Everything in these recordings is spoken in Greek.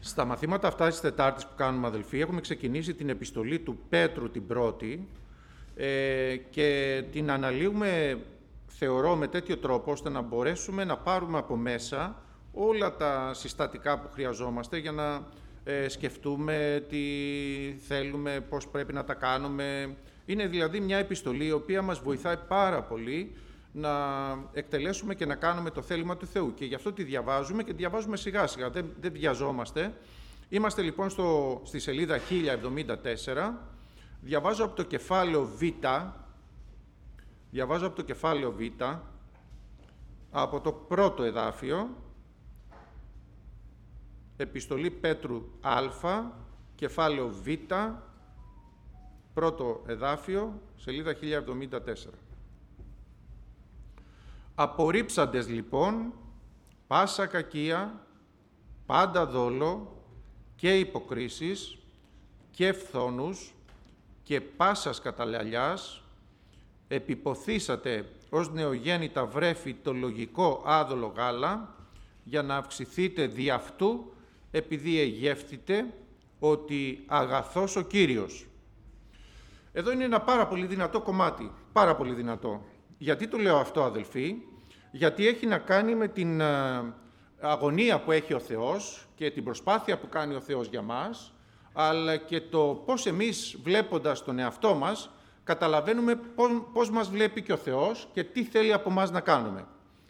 Στα μαθήματα αυτά της Τετάρτης που κάνουμε, αδελφοί, έχουμε ξεκινήσει την επιστολή του Πέτρου την πρώτη και την αναλύουμε, θεωρώ, με τέτοιο τρόπο, ώστε να μπορέσουμε να πάρουμε από μέσα όλα τα συστατικά που χρειαζόμαστε για να σκεφτούμε τι θέλουμε, πώς πρέπει να τα κάνουμε. Είναι δηλαδή μια επιστολή η οποία μας βοηθάει πάρα πολύ να εκτελέσουμε και να κάνουμε το θέλημα του Θεού. Και γι' αυτό τη διαβάζουμε και διαβάζουμε σιγά σιγά, δεν βιαζόμαστε. Είμαστε λοιπόν στη σελίδα 1074, διαβάζω από το κεφάλαιο Β, από το πρώτο εδάφιο, επιστολή Πέτρου Α, κεφάλαιο Β, πρώτο εδάφιο, σελίδα 1074. Απορρίψαντες λοιπόν πάσα κακία, πάντα δόλο και υποκρίσεις και φθόνους και πάσας καταλαλιάς, επιποθήσατε ως νεογέννητα βρέφη το λογικό άδολο γάλα, για να αυξηθείτε δι' αυτού, επειδή εγεύθητε ότι αγαθός ο Κύριος. Εδώ είναι ένα πάρα πολύ δυνατό κομμάτι, πάρα πολύ δυνατό. Γιατί το λέω αυτό, αδελφοί? Γιατί έχει να κάνει με την αγωνία που έχει ο Θεός και την προσπάθεια που κάνει ο Θεός για μας, αλλά και το πώς εμείς, βλέποντας τον εαυτό μας, καταλαβαίνουμε πώς μας βλέπει και ο Θεός και τι θέλει από μας να κάνουμε.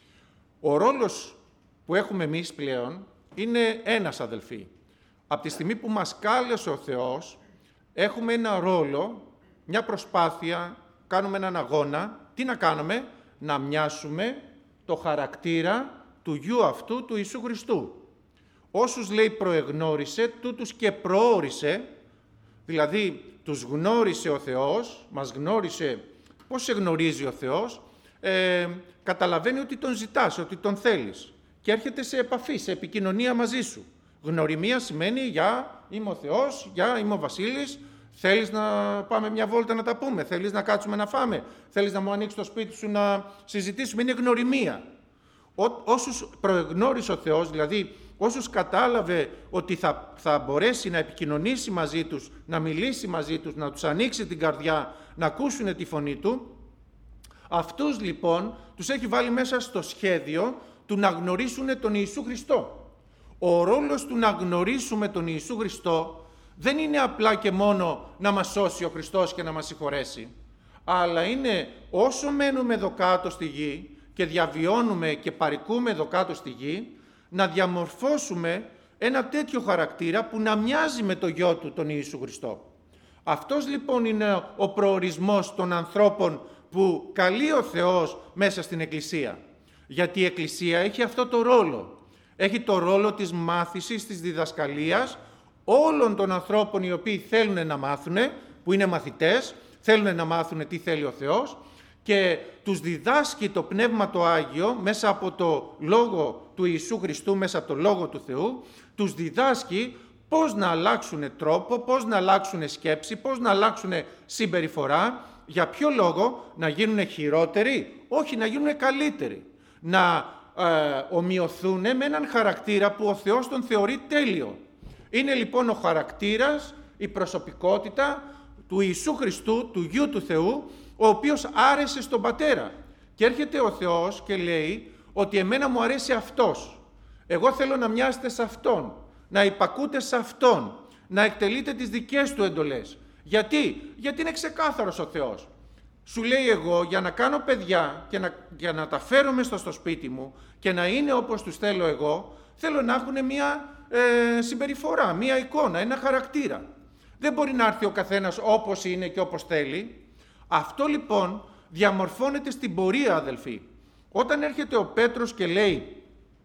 Ο ρόλος που έχουμε εμείς πλέον είναι ένας, αδελφοί. Από τη στιγμή που μας κάλεσε ο Θεός, έχουμε ένα ρόλο, μια προσπάθεια, κάνουμε έναν αγώνα. Τι να κάνουμε? Να μοιάσουμε το χαρακτήρα του Γιου αυτού, του Ιησού Χριστού. Όσους, λέει, προεγνώρισε, τούτους και προόρισε, δηλαδή τους γνώρισε ο Θεός, μας γνώρισε. Πώς σε γνωρίζει ο Θεός? Καταλαβαίνει ότι τον ζητάς, ότι τον θέλεις και έρχεται σε επαφή, σε επικοινωνία μαζί σου. Γνωριμία σημαίνει «Γεια, είμαι ο Θεός, γεια, είμαι ο Βασίλης». Θέλεις να πάμε μια βόλτα να τα πούμε, θέλεις να κάτσουμε να φάμε, θέλεις να μου ανοίξεις το σπίτι σου να συζητήσουμε, είναι γνωριμία. Όσους προεγνώρισε ο Θεός, δηλαδή όσους κατάλαβε ότι θα μπορέσει να επικοινωνήσει μαζί τους, να μιλήσει μαζί τους, να τους ανοίξει την καρδιά, να ακούσουν τη φωνή του, αυτούς λοιπόν τους έχει βάλει μέσα στο σχέδιο του να γνωρίσουν τον Ιησού Χριστό. Ο ρόλος του να γνωρίσουμε τον Ιησού Χριστό δεν είναι απλά και μόνο να μας σώσει ο Χριστός και να μας συγχωρέσει, αλλά είναι όσο μένουμε εδώ κάτω στη γη και διαβιώνουμε και παρικούμε εδώ κάτω στη γη, να διαμορφώσουμε ένα τέτοιο χαρακτήρα που να μοιάζει με το Γιο του, τον Ιησού Χριστό. Αυτός λοιπόν είναι ο προορισμός των ανθρώπων που καλεί ο Θεός μέσα στην Εκκλησία. Γιατί η Εκκλησία έχει αυτό το ρόλο. Έχει το ρόλο της μάθησης, της διδασκαλίας, όλων των ανθρώπων οι οποίοι θέλουν να μάθουν, που είναι μαθητές, θέλουν να μάθουν τι θέλει ο Θεός και τους διδάσκει το Πνεύμα το Άγιο μέσα από το Λόγο του Ιησού Χριστού, μέσα από το Λόγο του Θεού, τους διδάσκει πώς να αλλάξουν τρόπο, πώς να αλλάξουν σκέψη, πώς να αλλάξουν συμπεριφορά, για ποιο λόγο? Να γίνουν χειρότεροι? Όχι, να γίνουν καλύτεροι. Να ομοιωθούν με έναν χαρακτήρα που ο Θεός τον θεωρεί τέλειο. Είναι λοιπόν ο χαρακτήρας, η προσωπικότητα του Ιησού Χριστού, του Γιου του Θεού, ο οποίος άρεσε στον Πατέρα. Και έρχεται ο Θεός και λέει ότι εμένα μου αρέσει αυτός. Εγώ θέλω να μοιάσετε σε αυτόν, να υπακούτε σε αυτόν, να εκτελείτε τις δικές του εντολές. Γιατί? Γιατί είναι ξεκάθαρος ο Θεός. Σου λέει εγώ για να κάνω παιδιά και για να τα φέρω μέσα στο σπίτι μου και να είναι όπως τους θέλω εγώ, θέλω να έχουν μια συμπεριφορά, μία εικόνα, ένα χαρακτήρα. Δεν μπορεί να έρθει ο καθένας όπως είναι και όπως θέλει. Αυτό λοιπόν διαμορφώνεται στην πορεία, αδελφοί. Όταν έρχεται ο Πέτρος και λέει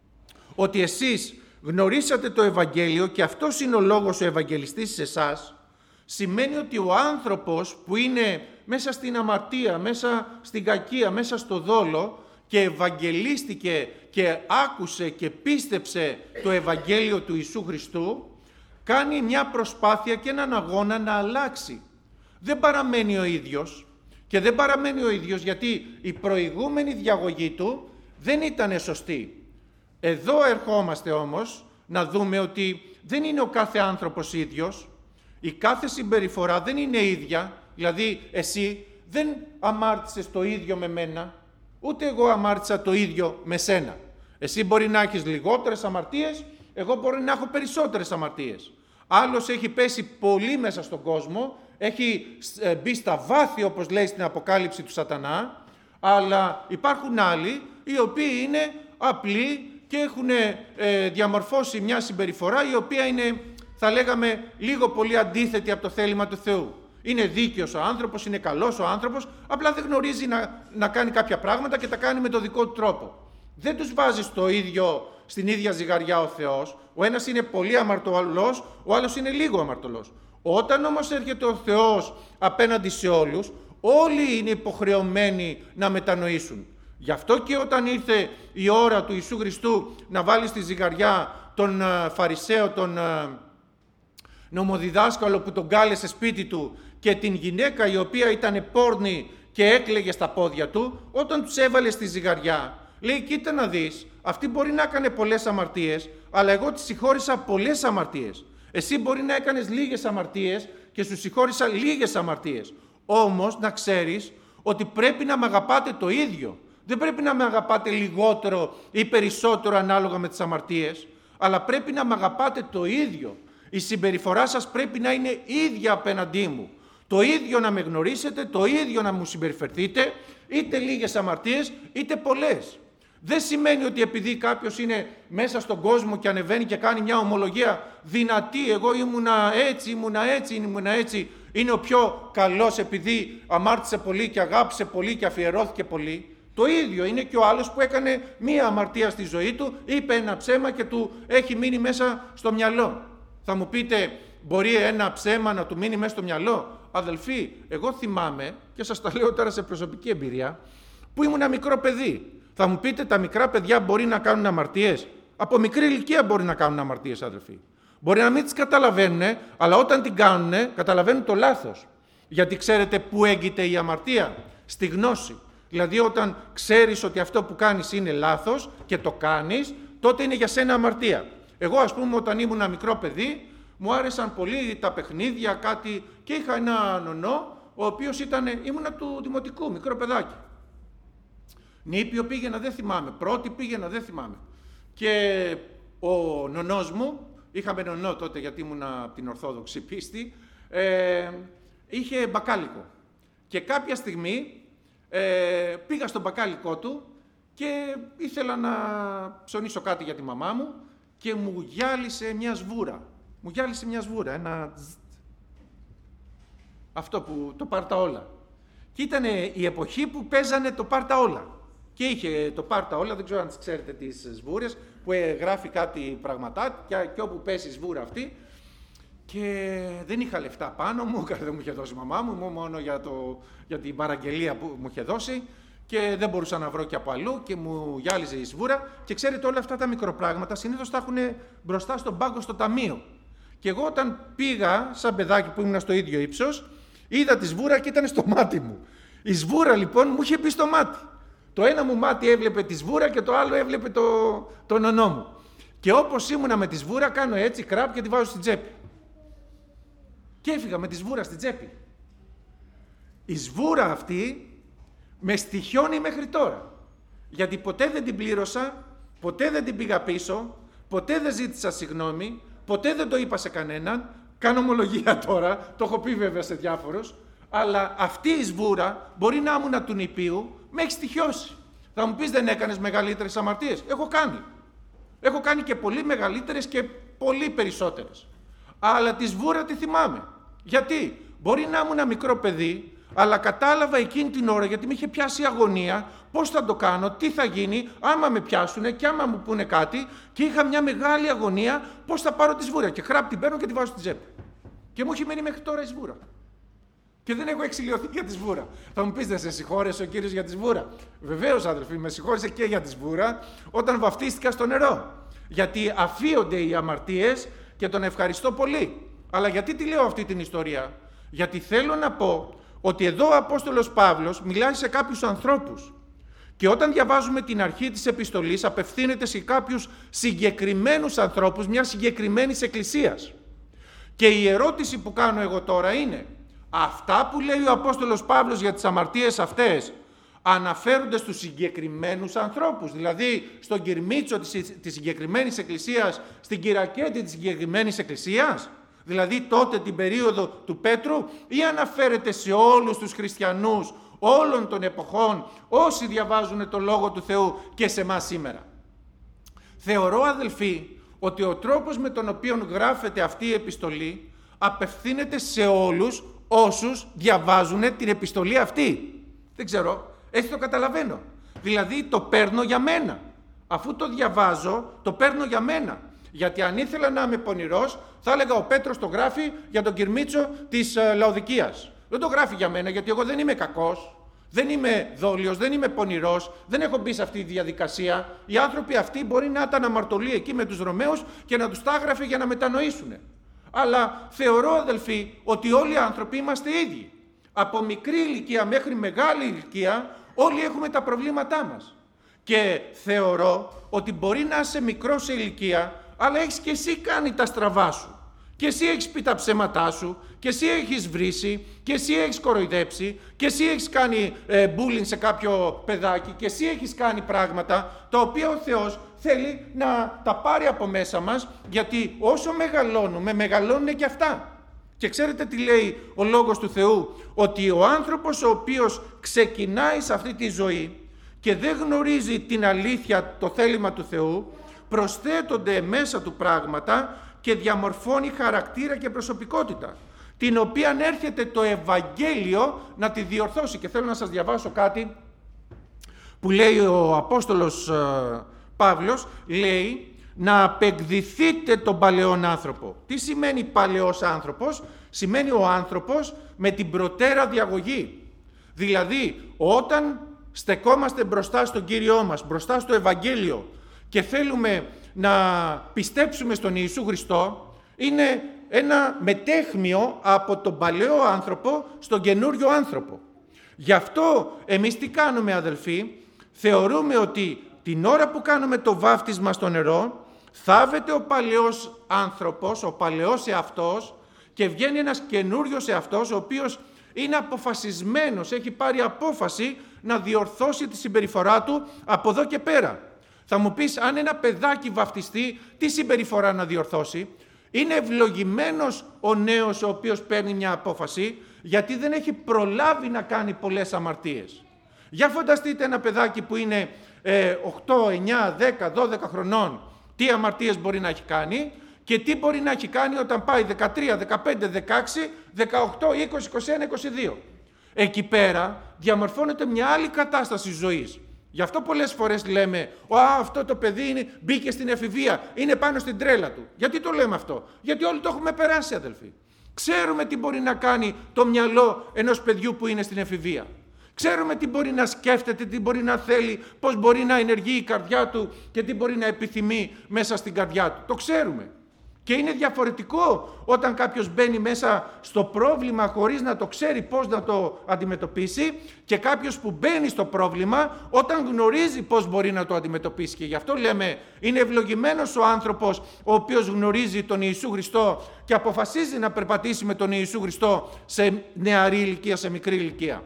ότι εσείς γνωρίσατε το Ευαγγέλιο και αυτός είναι ο λόγος ο Ευαγγελιστής σε εσάς, σημαίνει ότι ο άνθρωπος που είναι μέσα στην αμαρτία, μέσα στην κακία, μέσα στο δόλο και ευαγγελίστηκε και άκουσε και πίστεψε το Ευαγγέλιο του Ιησού Χριστού, κάνει μια προσπάθεια και έναν αγώνα να αλλάξει. Δεν παραμένει ο ίδιος και δεν παραμένει ο ίδιος γιατί η προηγούμενη διαγωγή του δεν ήταν σωστή. Εδώ ερχόμαστε όμως να δούμε ότι δεν είναι ο κάθε άνθρωπος ίδιος, η κάθε συμπεριφορά δεν είναι ίδια, δηλαδή εσύ δεν αμάρτησες το ίδιο με μένα, ούτε εγώ αμάρτησα το ίδιο με σένα. Εσύ μπορεί να έχεις λιγότερες αμαρτίες, εγώ μπορεί να έχω περισσότερες αμαρτίες. Άλλος έχει πέσει πολύ μέσα στον κόσμο, έχει μπει στα βάθη, όπως λέει στην Αποκάλυψη του Σατανά, αλλά υπάρχουν άλλοι οι οποίοι είναι απλοί και έχουν διαμορφώσει μια συμπεριφορά η οποία είναι, θα λέγαμε, λίγο πολύ αντίθετη από το θέλημα του Θεού. Είναι δίκαιος ο άνθρωπος, είναι καλός ο άνθρωπος, απλά δεν γνωρίζει να κάνει κάποια πράγματα και τα κάνει με το δικό του τρόπο. Δεν τους βάζει στην ίδια ζυγαριά ο Θεός. Ο ένας είναι πολύ αμαρτωλός, ο άλλος είναι λίγο αμαρτωλός. Όταν όμως έρχεται ο Θεός απέναντι σε όλους, όλοι είναι υποχρεωμένοι να μετανοήσουν. Γι' αυτό και όταν ήρθε η ώρα του Ιησού Χριστού να βάλει στη ζυγαριά τον Φαρισαίο, τον νομοδιδάσκαλο που τον κάλεσε σπίτι του, και την γυναίκα η οποία ήταν πόρνη και έκλαιγε στα πόδια του, όταν τους έβαλε στη ζυγαριά, λέει, κοίτα να δεις, αυτή μπορεί να έκανε πολλές αμαρτίες, αλλά εγώ τη συγχώρησα πολλές αμαρτίες. Εσύ μπορεί να έκανες λίγες αμαρτίες και σου συγχώρησα λίγες αμαρτίες. Όμως να ξέρεις ότι πρέπει να με αγαπάτε το ίδιο. Δεν πρέπει να με αγαπάτε λιγότερο ή περισσότερο ανάλογα με τις αμαρτίες, αλλά πρέπει να με αγαπάτε το ίδιο. Η συμπεριφορά σας πρέπει να είναι ίδια απέναντί μου. Το ίδιο να με γνωρίσετε, το ίδιο να μου συμπεριφερθείτε, είτε λίγες αμαρτίες είτε πολλές. Δεν σημαίνει ότι επειδή κάποιος είναι μέσα στον κόσμο και ανεβαίνει και κάνει μια ομολογία δυνατή, εγώ ήμουνα έτσι, είναι ο πιο καλός επειδή αμάρτησε πολύ και αγάπησε πολύ και αφιερώθηκε πολύ. Το ίδιο είναι και ο άλλος που έκανε μία αμαρτία στη ζωή του, είπε ένα ψέμα και του έχει μείνει μέσα στο μυαλό. Θα μου πείτε, μπορεί ένα ψέμα να του μείνει μέσα στο μυαλό? Αδελφοί, εγώ θυμάμαι, και σας τα λέω τώρα σε προσωπική εμπειρία, που ήμουν ένα μικρό παιδί. Θα μου πείτε, τα μικρά παιδιά μπορεί να κάνουν αμαρτίες? Από μικρή ηλικία μπορεί να κάνουν αμαρτίες, αδελφοί. Μπορεί να μην τις καταλαβαίνουν, αλλά όταν την κάνουν, καταλαβαίνουν το λάθος. Γιατί ξέρετε πού έγκυται η αμαρτία? Στη γνώση. Δηλαδή όταν ξέρεις ότι αυτό που κάνεις είναι λάθος και το κάνεις, τότε είναι για σένα αμαρτία. Εγώ, ας πούμε, όταν ήμουν ένα μικρό παιδί, μου άρεσαν πολύ τα παιχνίδια, κάτι, και είχα ένα νονό, ο οποίος ήμουνα του δημοτικού, μικρό παιδάκι. Νήπιο πήγαινα, δεν θυμάμαι. Πρώτη πήγαινα, δεν θυμάμαι. Και ο νονός μου, είχαμε νονό τότε γιατί ήμουν από την Ορθόδοξη πίστη, είχε μπακάλικο. Και κάποια στιγμή πήγα στο μπακάλικο του και ήθελα να ψωνίσω κάτι για τη μαμά μου και μου γυάλισε μια σβούρα. Μου γυάλισε μια σβούρα, ένα αυτό που το πάρτα όλα. Και ήταν η εποχή που παίζανε το πάρτα όλα. Και είχε το πάρτα όλα, δεν ξέρω αν τις ξέρετε τις σβούρες, που γράφει κάτι πραγματάκια και όπου πέσει η σβούρα αυτή. Και δεν είχα λεφτά πάνω μου, δεν μου είχε δώσει η μαμά μου, μόνο για την παραγγελία που μου είχε δώσει, και δεν μπορούσα να βρω και από αλλού και μου γυάλιζε η σβούρα. Και ξέρετε, όλα αυτά τα μικροπράγματα συνήθως τα έχουν μπροστά στον πάγκο στο ταμείο. Και εγώ όταν πήγα, σαν παιδάκι που ήμουν στο ίδιο ύψος, είδα τη σβούρα και ήταν στο μάτι μου. Η σβούρα λοιπόν μου είχε μπει στο μάτι. Το ένα μου μάτι έβλεπε τη σβούρα και το άλλο έβλεπε τον νονό μου. Και όπως ήμουνα με τη σβούρα, κάνω έτσι κραπ και τη βάζω στην τσέπη. Και έφυγα με τη σβούρα στην τσέπη. Η σβούρα αυτή με στοιχιώνει μέχρι τώρα. Γιατί ποτέ δεν την πλήρωσα, ποτέ δεν την πήγα πίσω, ποτέ δεν ζήτησα συγγνώμη, ποτέ δεν το είπα σε κανέναν. Κάνω ομολογία τώρα, το έχω πει βέβαια σε διάφορους, αλλά αυτή η σβούρα μπορεί να ήμουν του νηπίου, με έχει στοιχιώσει. Θα μου πεις, δεν έκανες μεγαλύτερες αμαρτίες? Έχω κάνει. Έχω κάνει και πολύ μεγαλύτερες και πολύ περισσότερες. Αλλά τη σβούρα τη θυμάμαι. Γιατί? Μπορεί να ήμουν ένα μικρό παιδί, αλλά κατάλαβα εκείνη την ώρα, γιατί με είχε πιάσει η αγωνία, πώς θα το κάνω, τι θα γίνει, άμα με πιάσουνε και άμα μου πούνε κάτι, και είχα μια μεγάλη αγωνία πώς θα πάρω τη σβούρα. Και χράπ την παίρνω και τη βάζω στην τσέπη. Και μου έχει μείνει μέχρι τώρα η σβούρα. Και δεν έχω εξηλαιωθεί για τη σβούρα. Θα μου πεις, δεν σε συγχώρεσε ο Κύριος για τη σβούρα? Βεβαίως, αδελφοί, με συγχώρεσε και για τη σβούρα όταν βαφτίστηκα στο νερό. Γιατί αφίονται οι αμαρτίες και τον ευχαριστώ πολύ. Αλλά γιατί τη λέω αυτή την ιστορία? Γιατί θέλω να πω ότι εδώ ο Απόστολος Παύλος μιλάει σε κάποιους ανθρώπους. Και όταν διαβάζουμε την αρχή της επιστολής, απευθύνεται σε κάποιους συγκεκριμένους ανθρώπους μιας συγκεκριμένης εκκλησίας. Και η ερώτηση που κάνω εγώ τώρα είναι, αυτά που λέει ο Απόστολος Παύλος για τις αμαρτίες αυτές αναφέρονται στους συγκεκριμένους ανθρώπους, δηλαδή στον Κυρμίτσο της συγκεκριμένης εκκλησίας, στην Κυρακέτη της συγκεκριμένης εκκλησίας, δηλαδή τότε την περίοδο του Πέτρου, ή αναφέρεται σε όλους τους χριστιανούς όλων των εποχών, όσοι διαβάζουν το Λόγο του Θεού και σε εμάς σήμερα? Θεωρώ, αδελφοί, ότι ο τρόπος με τον οποίο γράφεται αυτή η επιστολή απευθύνεται σε όλους όσους διαβάζουν την επιστολή αυτή. Δεν ξέρω, έτσι το καταλαβαίνω. Δηλαδή το παίρνω για μένα. Αφού το διαβάζω, το παίρνω για μένα. Γιατί αν ήθελα να είμαι πονηρός, θα έλεγα ο Πέτρος το γράφει για τον Κυρμίτσο της Λαοδικίας. Δεν το γράφει για μένα, γιατί εγώ δεν είμαι κακός, δεν είμαι δόλιος, δεν είμαι πονηρός, δεν έχω μπει σε αυτή τη διαδικασία. Οι άνθρωποι αυτοί μπορεί να ήταν αμαρτωλοί εκεί με τους Ρωμαίους και να τους τα έγραφε για να μετανοήσουν. Αλλά θεωρώ, αδελφοί, ότι όλοι οι άνθρωποι είμαστε ίδιοι. Από μικρή ηλικία μέχρι μεγάλη ηλικία, όλοι έχουμε τα προβλήματά μας. Και θεωρώ ότι μπορεί να είσαι μικρός σε ηλικία, αλλά έχεις και εσύ κάνει τα στραβά σου. Και εσύ έχεις πει τα ψέματά σου, και εσύ έχεις βρίσει, και εσύ έχεις κοροϊδέψει, και εσύ έχεις κάνει bullying σε κάποιο παιδάκι, και εσύ έχεις κάνει πράγματα τα οποία ο Θεός θέλει να τα πάρει από μέσα μας, γιατί όσο μεγαλώνουμε, μεγαλώνουν και αυτά. Και ξέρετε τι λέει ο Λόγος του Θεού? Ότι ο άνθρωπος ο οποίος ξεκινάει σε αυτή τη ζωή και δεν γνωρίζει την αλήθεια, το θέλημα του Θεού, προσθέτονται μέσα του πράγματα και διαμορφώνει χαρακτήρα και προσωπικότητα, την οποία έρχεται το Ευαγγέλιο να τη διορθώσει. Και θέλω να σας διαβάσω κάτι που λέει ο Απόστολος Παύλος, λέει να απεκδηθείτε τον παλαιόν άνθρωπο. Τι σημαίνει παλαιός άνθρωπος? Σημαίνει ο άνθρωπος με την προτέρα διαγωγή. Δηλαδή όταν στεκόμαστε μπροστά στον Κύριό μας, μπροστά στο Ευαγγέλιο και θέλουμε να πιστέψουμε στον Ιησού Χριστό, είναι ένα μετέχμιο από τον παλαιό άνθρωπο στον καινούριο άνθρωπο. Γι' αυτό εμείς τι κάνουμε, αδελφοί? Θεωρούμε ότι την ώρα που κάνουμε το βάφτισμα στο νερό, θάβεται ο παλαιός άνθρωπος, ο παλαιός εαυτός, και βγαίνει ένας καινούριος εαυτός, ο οποίος είναι αποφασισμένος, έχει πάρει απόφαση να διορθώσει τη συμπεριφορά του από εδώ και πέρα. Θα μου πεις, αν ένα παιδάκι βαφτιστεί, τι συμπεριφορά να διορθώσει? Είναι ευλογημένος ο νέος ο οποίος παίρνει μια απόφαση, γιατί δεν έχει προλάβει να κάνει πολλές αμαρτίες. Για φανταστείτε ένα παιδάκι που είναι 8, 9, 10, 12 χρονών, τι αμαρτίες μπορεί να έχει κάνει και τι μπορεί να έχει κάνει όταν πάει 13, 15, 16, 18, 20, 21, 22. Εκεί πέρα διαμορφώνεται μια άλλη κατάσταση ζωής. Γι' αυτό πολλές φορές λέμε, αυτό το παιδί μπήκε στην εφηβεία, είναι πάνω στην τρέλα του. Γιατί το λέμε αυτό? Γιατί όλοι το έχουμε περάσει, αδελφοί. Ξέρουμε τι μπορεί να κάνει το μυαλό ενός παιδιού που είναι στην εφηβεία. Ξέρουμε τι μπορεί να σκέφτεται, τι μπορεί να θέλει, πώς μπορεί να ενεργεί η καρδιά του και τι μπορεί να επιθυμεί μέσα στην καρδιά του. Το ξέρουμε. Και είναι διαφορετικό όταν κάποιος μπαίνει μέσα στο πρόβλημα χωρίς να το ξέρει πώς να το αντιμετωπίσει, και κάποιος που μπαίνει στο πρόβλημα όταν γνωρίζει πώς μπορεί να το αντιμετωπίσει. Και γι' αυτό λέμε, είναι ευλογημένος ο άνθρωπος ο οποίος γνωρίζει τον Ιησού Χριστό και αποφασίζει να περπατήσει με τον Ιησού Χριστό σε νεαρή ηλικία, σε μικρή ηλικία.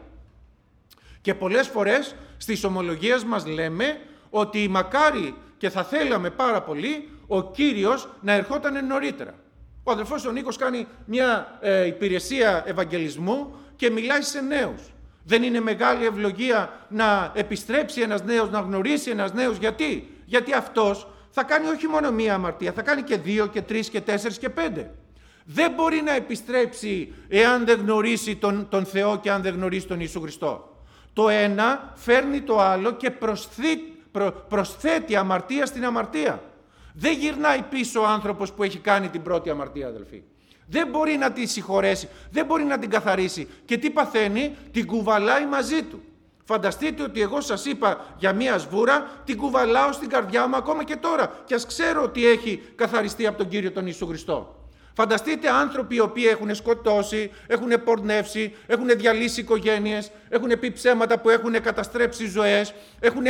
Και πολλές φορές στις ομολογίες μας λέμε ότι μακάρι και θα θέλαμε πάρα πολύ ο Κύριος να ερχόταν νωρίτερα. Ο αδελφός ο Νίκος κάνει μια υπηρεσία ευαγγελισμού και μιλάει σε νέους. Δεν είναι μεγάλη ευλογία να επιστρέψει ένας νέος, να γνωρίσει ένας νέος? Γιατί? Γιατί αυτός θα κάνει όχι μόνο μία αμαρτία, θα κάνει και 2 και 3 και 4 και 5. Δεν μπορεί να επιστρέψει εάν δεν γνωρίσει τον Θεό και αν δεν γνωρίσει τον Ιησού Χριστό. Το ένα φέρνει το άλλο και προσθέτει αμαρτία στην αμαρτία. Δεν γυρνάει πίσω ο άνθρωπος που έχει κάνει την πρώτη αμαρτία, αδελφοί. Δεν μπορεί να τη συγχωρέσει, δεν μπορεί να την καθαρίσει. Και τι παθαίνει? Την κουβαλάει μαζί του. Φανταστείτε ότι εγώ σας είπα για μία σβούρα, την κουβαλάω στην καρδιά μου ακόμα και τώρα. Και ας ξέρω ότι έχει καθαριστεί από τον Κύριο τον Ιησού Χριστό. Φανταστείτε άνθρωποι οι οποίοι έχουν σκοτώσει, έχουν πορνεύσει, έχουν διαλύσει οικογένειες, έχουν πει ψέματα που έχουν καταστρέψει ζωές, έχουν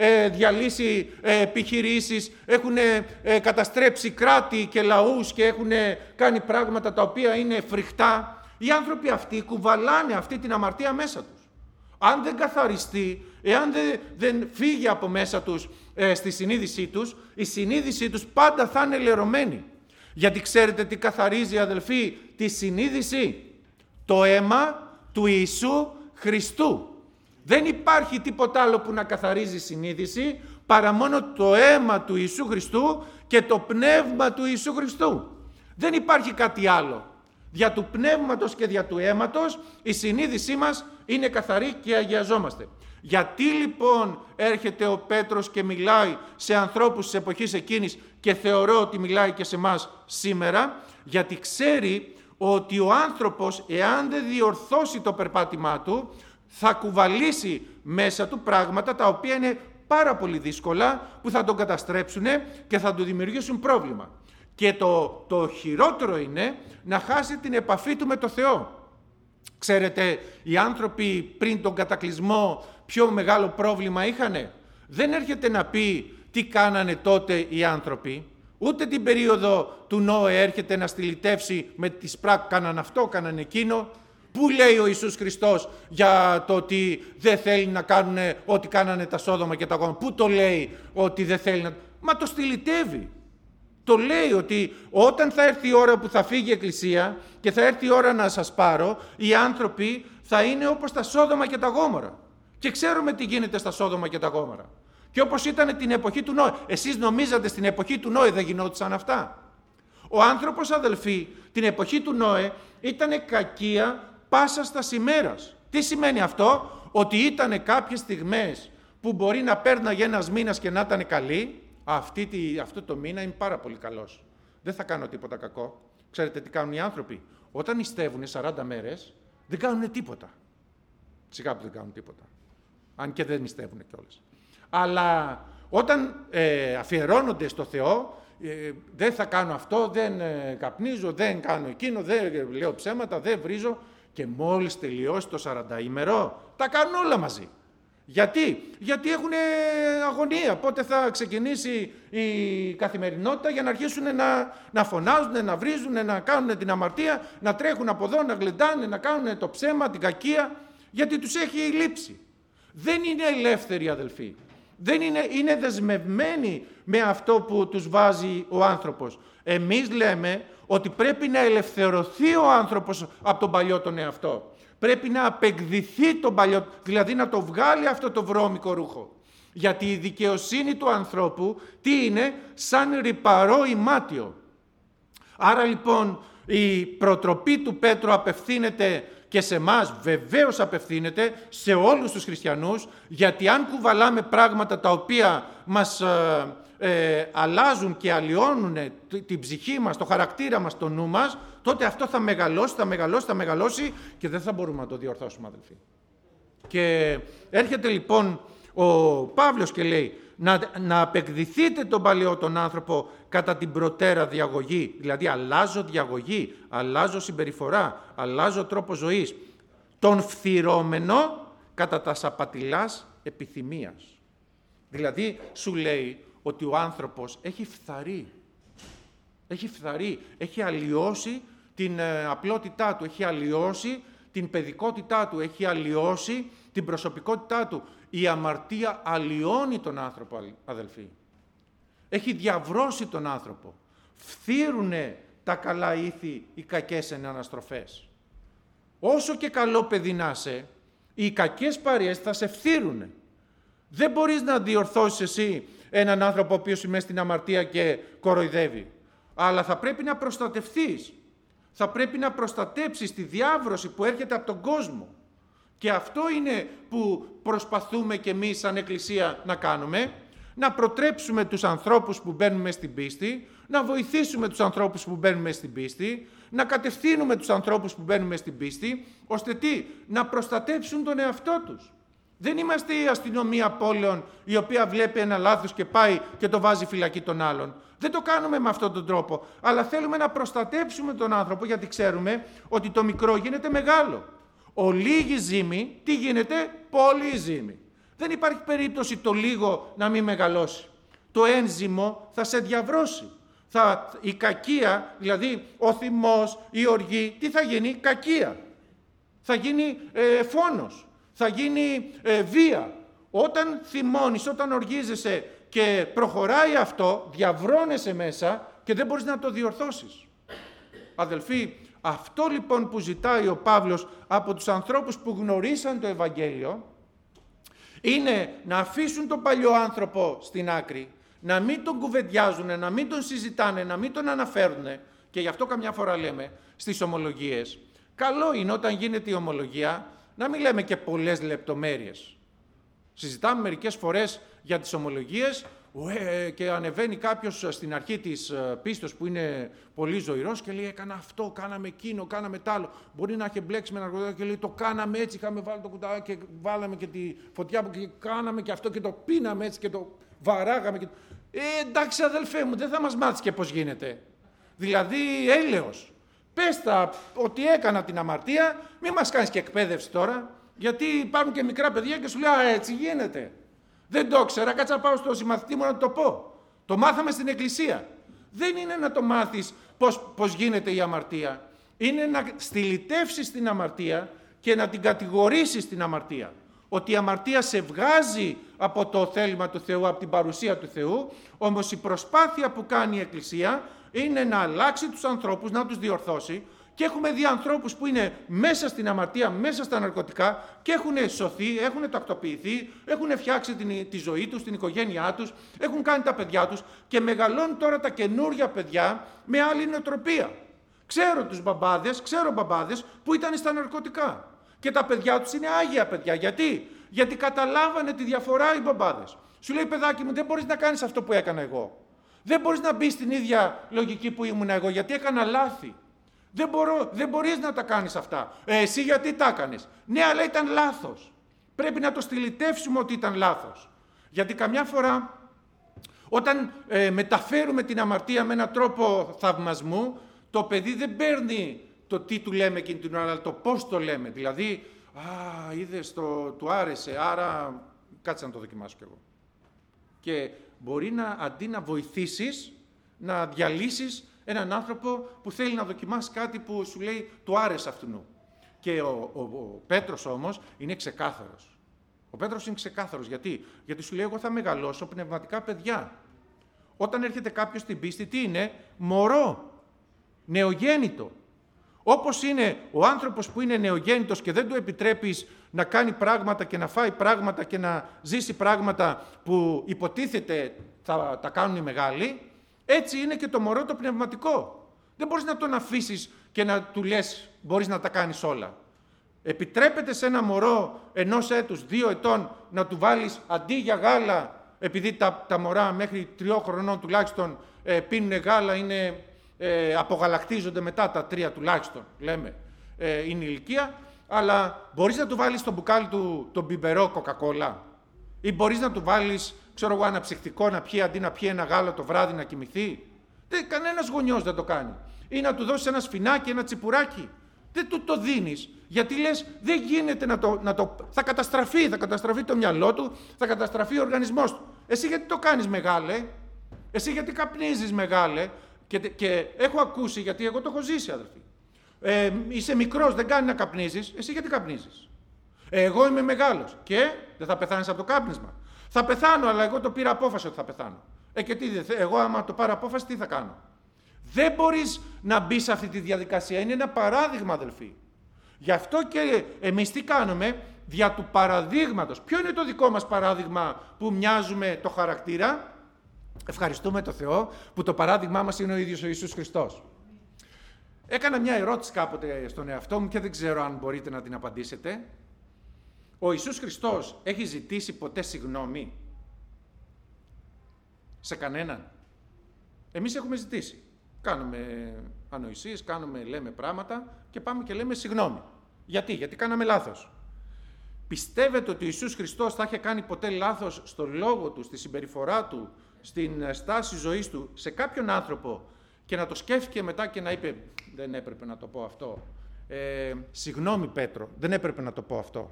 διαλύσει επιχειρήσεις, έχουν καταστρέψει κράτη και λαούς και έχουν κάνει πράγματα τα οποία είναι φρικτά. Οι άνθρωποι αυτοί κουβαλάνε αυτή την αμαρτία μέσα τους. Αν δεν καθαριστεί, εάν δεν φύγει από μέσα τους στη συνείδησή τους, η συνείδησή τους πάντα θα είναι λερωμένη. Γιατί ξέρετε τι καθαρίζει, αδελφοί, τη συνείδηση? Το αίμα του Ιησού Χριστού. Δεν υπάρχει τίποτα άλλο που να καθαρίζει συνείδηση παρά μόνο το αίμα του Ιησού Χριστού και το πνεύμα του Ιησού Χριστού. Δεν υπάρχει κάτι άλλο. Δια του πνεύματος και δια του αίματος η συνείδησή μας είναι καθαρή και αγιαζόμαστε. Γιατί λοιπόν έρχεται ο Πέτρος και μιλάει σε ανθρώπους της εποχής εκείνης και θεωρώ ότι μιλάει και σε εμάς σήμερα? Γιατί ξέρει ότι ο άνθρωπος, εάν δεν διορθώσει το περπάτημά του, θα κουβαλήσει μέσα του πράγματα τα οποία είναι πάρα πολύ δύσκολα, που θα τον καταστρέψουν και θα του δημιουργήσουν πρόβλημα. Και το χειρότερο είναι να χάσει την επαφή του με το Θεό. Ξέρετε, οι άνθρωποι πριν τον κατακλυσμό πιο μεγάλο πρόβλημα είχανε? Δεν έρχεται να πει τι κάνανε τότε οι άνθρωποι, ούτε την περίοδο του Νόε έρχεται να στυλιτεύσει με τις πράξεις, κάναν αυτό, κάναν εκείνο. Πού λέει ο Ιησούς Χριστός για το ότι δεν θέλει να κάνουν ό,τι κάνανε τα Σόδομα και τα Γόμορα? Πού το λέει ότι δεν θέλει να... Μα το στυλιτεύει. Το λέει ότι όταν θα έρθει η ώρα που θα φύγει η Εκκλησία και θα έρθει η ώρα να σας πάρω, οι άνθρωποι θα είναι όπως τα Σόδομα και τα Γόμορα. Και ξέρουμε τι γίνεται στα Σόδομα και τα Γόμορα. Και όπως ήταν την εποχή του Νόε. Εσείς νομίζατε στην εποχή του Νόε δεν γινόντουσαν αυτά? Ο άνθρωπος, αδελφοί, την εποχή του Νόε ήταν κακία πάσα στας ημέρας. Τι σημαίνει αυτό? Ότι ήταν κάποιες στιγμές που μπορεί να πέρναγε ένας μήνας και να ήταν καλή. Αυτό το μήνα είναι πάρα πολύ καλός. Δεν θα κάνω τίποτα κακό. Ξέρετε τι κάνουν οι άνθρωποι? Όταν νηστεύουν 40 μέρες, δεν κάνουν τίποτα. Σιγά που δεν κάνουν τίποτα. Αν και δεν νηστεύουν κιόλας. Αλλά όταν αφιερώνονται στο Θεό, δεν θα κάνω αυτό, δεν καπνίζω, δεν κάνω εκείνο, δεν λέω ψέματα, δεν βρίζω, και μόλις τελειώσει το 40ημερο, τα κάνουν όλα μαζί. Γιατί έχουν αγωνία. Πότε θα ξεκινήσει η καθημερινότητα για να αρχίσουν να φωνάζουν, να βρίζουν, να κάνουν την αμαρτία, να τρέχουν από εδώ, να γλεντάνε, να κάνουν το ψέμα, την κακία, γιατί τους έχει λείψει. Δεν είναι ελεύθεροι, αδελφοί. Είναι δεσμευμένοι με αυτό που τους βάζει ο άνθρωπος. Εμείς λέμε ότι πρέπει να ελευθερωθεί ο άνθρωπος από τον παλιό τον εαυτό. Πρέπει να απεκδηθεί τον παλιό, δηλαδή να το βγάλει αυτό το βρώμικο ρούχο. Γιατί η δικαιοσύνη του ανθρώπου τι είναι? Σαν ρυπαρό ημάτιο. Άρα λοιπόν η προτροπή του Πέτρου απευθύνεται και σε εμάς, βεβαίως απευθύνεται σε όλους τους χριστιανούς, γιατί αν κουβαλάμε πράγματα τα οποία μας αλλάζουν και αλλοιώνουν την ψυχή μας, το χαρακτήρα μας, το νου μας, τότε αυτό θα μεγαλώσει και δεν θα μπορούμε να το διορθώσουμε, αδελφοί. Και έρχεται λοιπόν ο Παύλος και λέει να απεκδηθείτε τον παλαιό τον άνθρωπο κατά την προτέρα διαγωγή. Δηλαδή αλλάζω διαγωγή, αλλάζω συμπεριφορά, αλλάζω τρόπο ζωής. Τον φθυρώμενο κατά τα σαπατηλάς επιθυμίας. Δηλαδή σου λέει ότι ο άνθρωπος έχει φθαρεί. Έχει αλλοιώσει την απλότητά του, έχει αλλοιώσει την παιδικότητά του, έχει αλλοιώσει την προσωπικότητά του. Η αμαρτία αλλοιώνει τον άνθρωπο, αδελφοί. Έχει διαβρώσει τον άνθρωπο. Φθύρουνε τα καλά ήθη οι κακές εναναστροφές. Όσο και καλό παιδί να είσαι, οι κακές παρέες θα σε φθύρουνε. Δεν μπορείς να διορθώσεις εσύ έναν άνθρωπο ο οποίος είναι στην αμαρτία και κοροϊδεύει. Αλλά θα πρέπει να προστατευθείς. Θα πρέπει να προστατέψεις τη διάβρωση που έρχεται από τον κόσμο. Και αυτό είναι που προσπαθούμε και εμείς σαν Εκκλησία να κάνουμε. Να προτρέψουμε τους ανθρώπους που μπαίνουν μέσα στην πίστη, να βοηθήσουμε τους ανθρώπους που μπαίνουν μέσα στην πίστη, να κατευθύνουμε τους ανθρώπους που μπαίνουν μέσα στην πίστη, ώστε να προστατέψουν τον εαυτό τους. Δεν είμαστε η αστυνομία πόλεων η οποία βλέπει ένα λάθος και πάει και το βάζει φυλακή των άλλων. Δεν το κάνουμε με αυτόν τον τρόπο, αλλά θέλουμε να προστατέψουμε τον άνθρωπο, γιατί ξέρουμε ότι το μικρό γίνεται μεγάλο. Ο λίγη ζύμη, τι γίνεται? Πολύ ζύμη. Δεν υπάρχει περίπτωση το λίγο να μην μεγαλώσει. Το ένζυμο θα σε διαβρώσει. Η κακία, δηλαδή ο θυμός, η οργή, τι θα γίνει? Κακία. Θα γίνει φόνος. Θα γίνει βία. Όταν θυμώνεις, όταν οργίζεσαι και προχωράει αυτό, διαβρώνεσαι μέσα και δεν μπορείς να το διορθώσεις. Αδελφοί, αυτό λοιπόν που ζητάει ο Παύλος από τους ανθρώπους που γνωρίσαν το Ευαγγέλιο είναι να αφήσουν τον παλιό άνθρωπο στην άκρη, να μην τον κουβεντιάζουν, να μην τον συζητάνε, να μην τον αναφέρουν. Και γι' αυτό καμιά φορά λέμε στις ομολογίες, καλό είναι όταν γίνεται η ομολογία να μην λέμε και πολλές λεπτομέρειες. Συζητάμε μερικές φορές για τις ομολογίες και ανεβαίνει κάποιος στην αρχή της πίστος που είναι πολύ ζωηρός και λέει έκανα αυτό, κάναμε εκείνο, κάναμε τ' άλλο. Μπορεί να έχει μπλέξει με ναρκωτικά και λέει το κάναμε έτσι, είχαμε βάλει το κουτάκι και βάλαμε και τη φωτιά που και κάναμε και αυτό και το πίναμε έτσι και το βαράγαμε. Και... εντάξει αδελφέ μου, δεν θα μας μάθεις και πώς γίνεται. Δηλαδή έλεος. Πες τα ότι έκανα την αμαρτία, μην μας κάνεις και εκπαίδευση τώρα, γιατί υπάρχουν και μικρά παιδιά και σου λέει «Α, έτσι γίνεται». Δεν το ήξερα, κάτσα να πάω στο συμμαθητή μου να το πω. Το μάθαμε στην εκκλησία. Δεν είναι να το μάθεις πώς γίνεται η αμαρτία. Είναι να στυλιτεύσεις την αμαρτία και να την κατηγορήσεις την αμαρτία. Ότι η αμαρτία σε βγάζει από το θέλημα του Θεού, από την παρουσία του Θεού, όμως η προσπάθεια που κάνει η Εκκλησία είναι να αλλάξει τους ανθρώπους, να τους διορθώσει. Και έχουμε δει ανθρώπους που είναι μέσα στην αμαρτία, μέσα στα ναρκωτικά και έχουν σωθεί, έχουν τακτοποιηθεί, έχουν φτιάξει τη ζωή τους, την οικογένειά τους, έχουν κάνει τα παιδιά τους και μεγαλώνουν τώρα τα καινούργια παιδιά με άλλη νοοτροπία. Ξέρω μπαμπάδες που ήταν στα ναρκωτικά και τα παιδιά τους είναι άγια παιδιά. Γιατί? Γιατί καταλάβανε τη διαφορά οι μπαμπάδες. Σου λέει παιδάκι μου, δεν μπορείς να κάνεις αυτό που έκανα εγώ. Δεν μπορείς να μπεις στην ίδια λογική που ήμουν εγώ, γιατί έκανα λάθη. Δεν μπορείς να τα κάνεις αυτά. Εσύ γιατί τα έκανες? Ναι, αλλά ήταν λάθος. Πρέπει να το στυλιτεύσουμε ότι ήταν λάθος. Γιατί καμιά φορά όταν μεταφέρουμε την αμαρτία με έναν τρόπο θαυμασμού, το παιδί δεν παίρνει το τι του λέμε εκείνη την ώρα, αλλά το πώς το λέμε. Δηλαδή, είδες, του άρεσε, άρα κάτσε να το δοκιμάσω κι εγώ. Και μπορεί αντί να βοηθήσεις, να διαλύσεις έναν άνθρωπο που θέλει να δοκιμάσει κάτι που σου λέει του άρεσε αυτού. Και ο Πέτρος όμως είναι ξεκάθαρος. Ο Πέτρος είναι ξεκάθαρος. Γιατί? Γιατί σου λέει εγώ θα μεγαλώσω πνευματικά παιδιά. Όταν έρχεται κάποιος στην πίστη, τι είναι? Μωρό. Νεογέννητο. Όπως είναι ο άνθρωπος που είναι νεογέννητος και δεν του επιτρέπεις να κάνει πράγματα και να φάει πράγματα και να ζήσει πράγματα που υποτίθεται θα τα κάνουν οι μεγάλοι, έτσι είναι και το μωρό το πνευματικό. Δεν μπορείς να τον αφήσεις και να του λες μπορείς να τα κάνεις όλα. Επιτρέπεται σε ένα μωρό 1 έτους, 2 ετών να του βάλεις αντί για γάλα, επειδή τα μωρά μέχρι 3 χρονών τουλάχιστον πίνουν γάλα, απογαλακτίζονται μετά τα 3 τουλάχιστον, λέμε, είναι η ηλικία, αλλά μπορείς να του βάλεις στο μπουκάλι του τον μπιμπερό κοκακόλα ή μπορείς να του βάλεις, ξέρω εγώ, αναψυκτικό να πιει αντί να πιει ένα γάλα το βράδυ να κοιμηθεί. Κανένας γονιός δεν το κάνει. Ή να του δώσεις ένα σφινάκι, ένα τσιπουράκι. Δεν του το δίνεις. Γιατί λες, δεν γίνεται θα καταστραφεί το μυαλό του, θα καταστραφεί ο οργανισμός του. Εσύ γιατί το κάνεις μεγάλε, εσύ γιατί καπνίζεις μεγάλε, και έχω ακούσει, γιατί εγώ το έχω ζήσει αδελφοί. Είσαι μικρός, δεν κάνει να καπνίζεις, εσύ γιατί καπνίζεις? Εγώ είμαι μεγάλος και δεν θα πεθάνεις από το κάπνισμα. Θα πεθάνω, αλλά εγώ το πήρα απόφαση ότι θα πεθάνω. Και εγώ άμα το πάρω απόφαση, τι θα κάνω? Δεν μπορείς να μπεις σε αυτή τη διαδικασία. Είναι ένα παράδειγμα, αδελφοί. Γι' αυτό και εμείς τι κάνουμε? Δια του παραδείγματος. Ποιο είναι το δικό μας παράδειγμα που μοιάζουμε το χαρακτήρα? Ευχαριστούμε τον Θεό που το παράδειγμά μας είναι ο ίδιος ο Ιησούς Χριστός. Έκανα μια ερώτηση κάποτε στον εαυτό μου και δεν ξέρω αν μπορείτε να την απαντήσετε. Ο Ιησούς Χριστός έχει ζητήσει ποτέ συγγνώμη σε κανέναν? Εμείς έχουμε ζητήσει. Κάνουμε ανοησίες, λέμε πράγματα και πάμε και λέμε συγγνώμη. Γιατί? Γιατί κάναμε λάθος. Πιστεύετε ότι ο Ιησούς Χριστός θα είχε κάνει ποτέ λάθος στο λόγο του, στη συμπεριφορά του, στην στάση ζωής του σε κάποιον άνθρωπο και να το σκέφτηκε μετά και να είπε δεν έπρεπε να το πω αυτό. Συγγνώμη Πέτρο, δεν έπρεπε να το πω αυτό.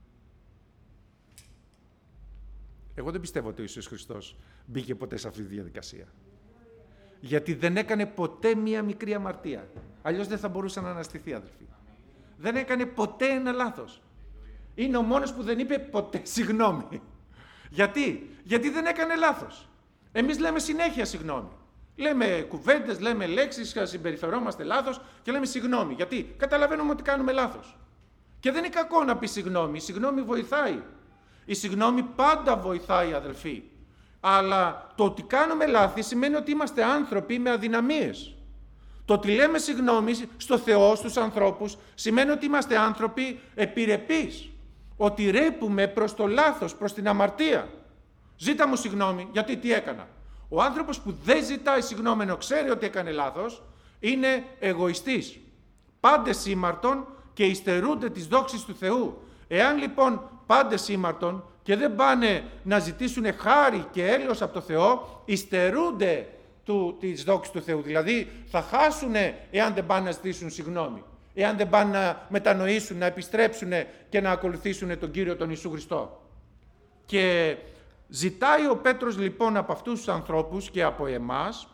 Εγώ δεν πιστεύω ότι ο Ιησούς Χριστός μπήκε ποτέ σε αυτή τη διαδικασία. Γιατί δεν έκανε ποτέ μία μικρή αμαρτία. Αλλιώς δεν θα μπορούσε να αναστηθεί, αδελφοί. Δεν έκανε ποτέ ένα λάθος. Είναι ο μόνος που δεν είπε ποτέ συγγνώμη. Γιατί δεν έκανε λάθος. Εμείς λέμε συνέχεια συγγνώμη. Λέμε κουβέντες, λέμε λέξεις, συμπεριφερόμαστε λάθος και λέμε συγγνώμη. Γιατί καταλαβαίνουμε ότι κάνουμε λάθος. Και δεν είναι κακό να πει συγγνώμη. Η συγγνώμη βοηθάει. Η συγγνώμη πάντα βοηθάει, αδελφοί. Αλλά το ότι κάνουμε λάθη σημαίνει ότι είμαστε άνθρωποι με αδυναμίες. Το ότι λέμε συγγνώμη στο Θεό, στους ανθρώπους, σημαίνει ότι είμαστε άνθρωποι επιρρεπείς. Ότι ρέπουμε προς το λάθος, προς την αμαρτία. Ζήτα μου συγγνώμη, γιατί τι έκανα. Ο άνθρωπος που δεν ζητάει συγγνώμη ενώ ξέρει ότι έκανε λάθος, είναι εγωιστής. Πάντες ήμαρτον και υστερούνται τις δόξεις του Θεού. Εάν λοιπόν πάντες ήμαρτον και δεν πάνε να ζητήσουν χάρη και έλεος από το Θεό, υστερούνται τις δόξεις του Θεού. Δηλαδή θα χάσουν εάν δεν πάνε να ζητήσουν συγγνώμη. Εάν δεν πάνε να μετανοήσουν, να επιστρέψουν και να ακολουθήσουν τον Κύριο τον Ιησού Χριστό. Και ζητάει ο Πέτρος λοιπόν από αυτούς τους ανθρώπους και από εμάς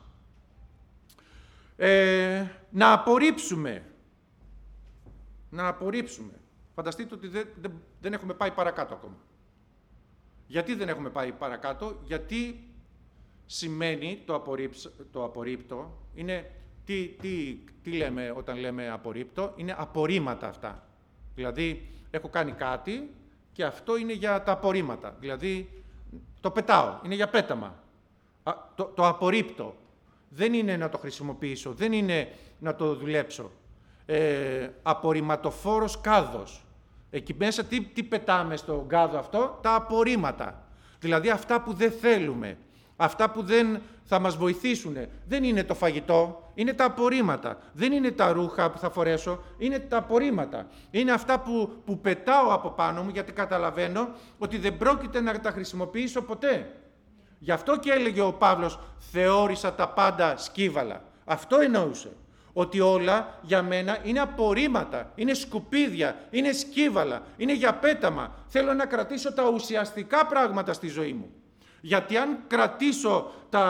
να απορρίψουμε. Φανταστείτε ότι δεν έχουμε πάει παρακάτω ακόμα. Γιατί δεν έχουμε πάει παρακάτω? Γιατί σημαίνει το απορρίπτω, είναι τι λέμε όταν λέμε απορρίπτω, είναι απορρίμματα αυτά. Δηλαδή έχω κάνει κάτι και αυτό είναι για τα απορρίμματα. Δηλαδή το πετάω, είναι για πέταμα. Το απορρίπτω. Δεν είναι να το χρησιμοποιήσω, δεν είναι να το δουλέψω. Απορριμματοφόρος κάδος. Εκεί μέσα τι πετάμε στον κάδο αυτό? Τα απορρίμματα. Δηλαδή αυτά που δεν θέλουμε, αυτά που δεν θα μας βοηθήσουν. Δεν είναι το φαγητό, είναι τα απορρίμματα. Δεν είναι τα ρούχα που θα φορέσω, είναι τα απορρίμματα. Είναι αυτά που πετάω από πάνω μου, γιατί καταλαβαίνω ότι δεν πρόκειται να τα χρησιμοποιήσω ποτέ. Γι' αυτό και έλεγε ο Παύλος, θεώρησα τα πάντα σκύβαλα. Αυτό εννοούσε. Ότι όλα για μένα είναι απορρίμματα, είναι σκουπίδια, είναι σκύβαλα, είναι για πέταμα. Θέλω να κρατήσω τα ουσιαστικά πράγματα στη ζωή μου. Γιατί αν κρατήσω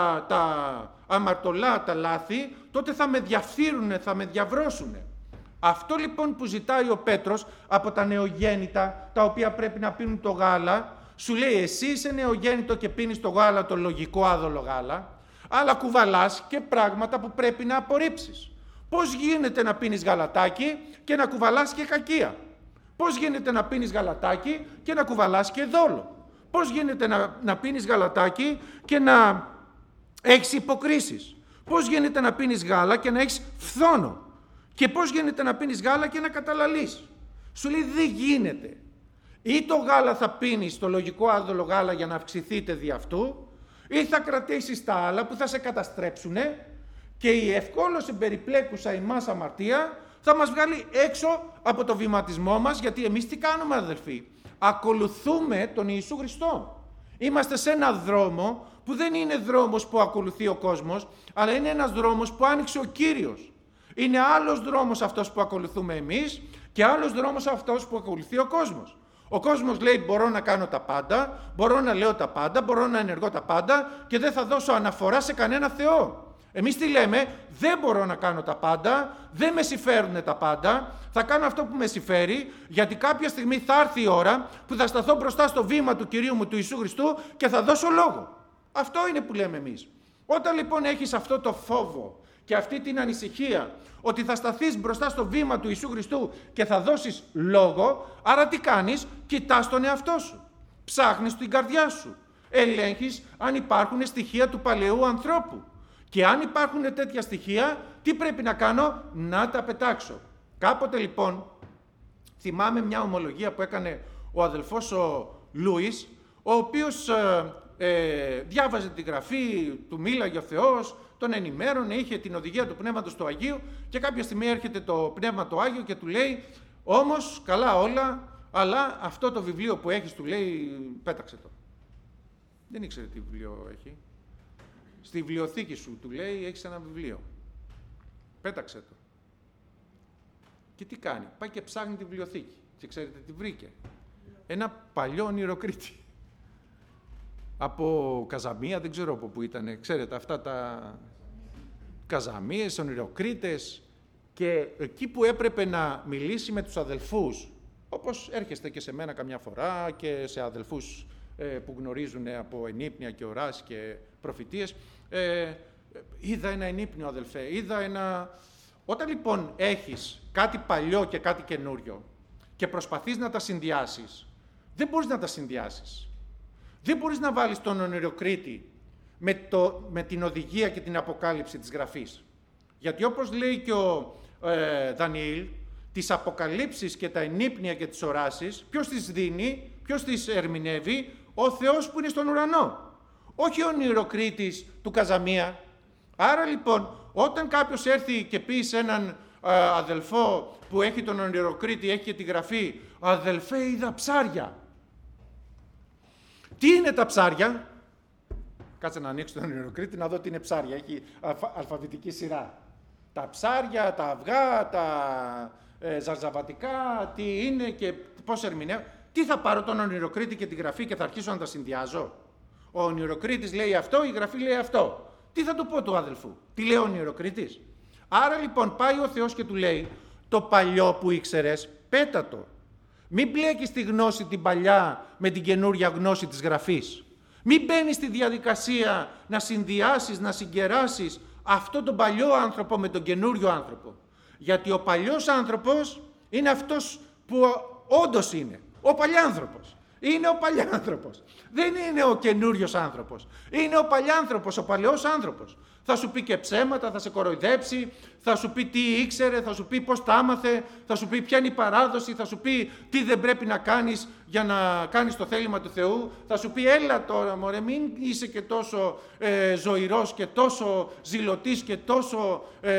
τα αμαρτωλά, τα λάθη, τότε θα με διαφθείρουν, θα με διαβρώσουν. Αυτό λοιπόν που ζητάει ο Πέτρος από τα νεογέννητα, τα οποία πρέπει να πίνουν το γάλα, σου λέει εσύ είσαι νεογέννητο και πίνεις το γάλα, το λογικό άδολο γάλα, αλλά κουβαλάς και πράγματα που πρέπει να απορρίψεις. Πώς γίνεται να πίνεις γαλατάκι και να κουβαλάς και κακία? Πώς γίνεται να πίνεις γαλατάκι και να κουβαλάς και δόλο? Πώς γίνεται να πίνεις γαλατάκι και να έχεις υποκρίσεις? Πώς γίνεται να πίνεις γάλα και να έχεις φθόνο? Και πώς γίνεται να πίνεις γάλα και να καταλαλείς? Σου λέει δεν γίνεται. Ή το γάλα θα πίνεις, το λογικό άδολο γάλα, για να αυξηθείτε δι' αυτού, ή θα κρατήσεις τα άλλα που θα σε καταστρέψουνε και η ευκόλως περιπλέκουσα ημάς αμαρτία θα μας βγάλει έξω από το βηματισμό μας, γιατί εμείς τι κάνουμε, αδελφοί? Ακολουθούμε τον Ιησού Χριστό. Είμαστε σε ένα δρόμο που δεν είναι δρόμος που ακολουθεί ο κόσμος, αλλά είναι ένας δρόμος που άνοιξε ο Κύριος. Είναι άλλος δρόμος αυτός που ακολουθούμε εμείς και άλλος δρόμος αυτός που ακολουθεί ο κόσμος. Ο κόσμος λέει μπορώ να κάνω τα πάντα, μπορώ να λέω τα πάντα, μπορώ να ενεργώ τα πάντα και δεν θα δώσω αναφορά σε κανένα Θεό. Εμείς τι λέμε? Δεν μπορώ να κάνω τα πάντα, δεν με συμφέρουν τα πάντα, θα κάνω αυτό που με συμφέρει, γιατί κάποια στιγμή θα έρθει η ώρα που θα σταθώ μπροστά στο βήμα του Κυρίου μου του Ιησού Χριστού και θα δώσω λόγο. Αυτό είναι που λέμε εμείς. Όταν λοιπόν έχεις αυτό το φόβο και αυτή την ανησυχία ότι θα σταθείς μπροστά στο βήμα του Ιησού Χριστού και θα δώσεις λόγο, άρα τι κάνεις? Κοιτάς τον εαυτό σου, ψάχνεις την καρδιά σου, ελέγχεις αν υπάρχουν στοιχεία του παλαιού ανθρώπου. Και αν υπάρχουν τέτοια στοιχεία, τι πρέπει να κάνω? Να τα πετάξω. Κάποτε λοιπόν, θυμάμαι μια ομολογία που έκανε ο αδελφός ο Λούις, ο οποίος διάβαζε τη γραφή, του μίλαγε ο Θεός, τον ενημέρωνε, είχε την οδηγία του Πνεύματος του Αγίου και κάποια στιγμή έρχεται το Πνεύμα του Άγιο και του λέει όμως καλά όλα, αλλά αυτό το βιβλίο που έχεις, του λέει, πέταξε το. Δεν ήξερε τι βιβλίο έχει. Στη βιβλιοθήκη σου, του λέει, έχεις ένα βιβλίο. Πέταξε το. Και τι κάνει? Πάει και ψάχνει τη βιβλιοθήκη. Και ξέρετε τι βρήκε? Ένα παλιό ονειροκρίτη. Από Καζαμία, δεν ξέρω από πού ήταν. Ξέρετε, αυτά τα Καζαμίες, ονειροκρίτες. Και εκεί που έπρεπε να μιλήσει με τους αδελφούς, όπως έρχεστε και σε μένα καμιά φορά και σε αδελφούς που γνωρίζουν από ενύπνια και οράσεις και προφητείες, είδα ένα ενύπνιο, αδελφέ, είδα ένα... Όταν λοιπόν έχεις κάτι παλιό και κάτι καινούριο και προσπαθείς να τα συνδυάσεις, δεν μπορείς να τα συνδυάσεις. Δεν μπορείς να βάλεις τον ονειροκρίτη με την οδηγία και την αποκάλυψη της Γραφής. Γιατί όπως λέει και ο Δανιήλ, τις αποκαλύψεις και τα ενύπνια και τις οράσεις, ποιος τις δίνει, ποιος τις ερμηνεύει? Ο Θεός που είναι στον ουρανό. Όχι ο ονειροκρίτης του Καζαμία. Άρα λοιπόν, όταν κάποιος έρθει και πει σε έναν αδελφό που έχει τον ονειροκρίτη, έχει και τη Γραφή, αδελφέ, είδα ψάρια. Τι είναι τα ψάρια? Κάτσε να ανοίξω τον ονειροκρίτη να δω τι είναι ψάρια. Έχει αλφαβητική σειρά. Τα ψάρια, τα αυγά, τα ζαρζαβατικά, τι είναι και πώς ερμηνεύω. Τι θα πάρω τον ονειροκρίτη και τη Γραφή και θα αρχίσω να τα συνδυάζω? Ο ονειροκρίτης λέει αυτό, η Γραφή λέει αυτό. Τι θα του πω του αδελφού? Τι λέει ο ονειροκρίτης? Άρα λοιπόν πάει ο Θεός και του λέει, το παλιό που ήξερες, πέτα το. Μην μπλέκεις τη γνώση την παλιά με την καινούρια γνώση της Γραφής. Μην μπαίνεις στη διαδικασία να συνδυάσεις, να συγκεράσεις αυτό τον παλιό άνθρωπο με τον καινούριο άνθρωπο. Γιατί ο παλιός άνθρωπος είναι αυτός που όντως είναι. Ο παλιάνθρωπος. Είναι ο παλιάνθρωπος. Δεν είναι ο καινούριος άνθρωπος. Είναι ο παλιάνθρωπος, ο παλαιός άνθρωπος. Θα σου πει και ψέματα, θα σε κοροϊδέψει, θα σου πει τι ήξερε, θα σου πει πώς τα άμαθε, θα σου πει ποια είναι η παράδοση, θα σου πει τι δεν πρέπει να κάνεις για να κάνεις το θέλημα του Θεού, θα σου πει έλα τώρα μωρέ, μην είσαι και τόσο ζωηρός και τόσο ζηλωτής και τόσο...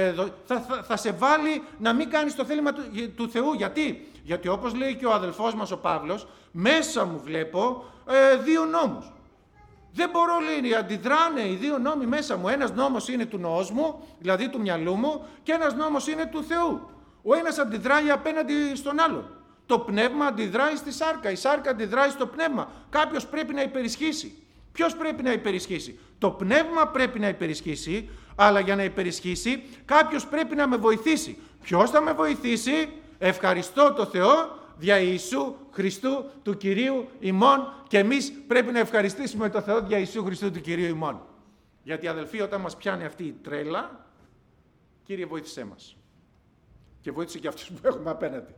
θα σε βάλει να μην κάνεις το θέλημα του Θεού. Γιατί όπως λέει και ο αδελφός μας ο Παύλος, μέσα μου βλέπω δύο νόμους. Δεν μπορώ, λέει, αντιδράνε οι δύο νόμοι μέσα μου. Ένας νόμος είναι του νοός μου, δηλαδή του μυαλού μου, και ένας νόμος είναι του Θεού. Ο ένας αντιδράει απέναντι στον άλλον. Το πνεύμα αντιδράει στη σάρκα, η σάρκα αντιδράει στο πνεύμα. Κάποιος πρέπει να υπερισχύσει. Ποιος πρέπει να υπερισχύσει? Το πνεύμα πρέπει να υπερισχύσει, αλλά για να υπερισχύσει κάποιος πρέπει να με βοηθήσει. Ποιος θα με βοηθήσει? Ευχαριστώ το Θεό, δια Ιησού Χριστού του Κυρίου ημών, και εμείς πρέπει να ευχαριστήσουμε το Θεό δια Ιησού Χριστού του Κυρίου ημών. Γιατί αδελφοί, όταν μας πιάνει αυτή η τρέλα, Κύριε βοήθησέ μας. Και βοήθησε και αυτούς που έχουμε απέναντι.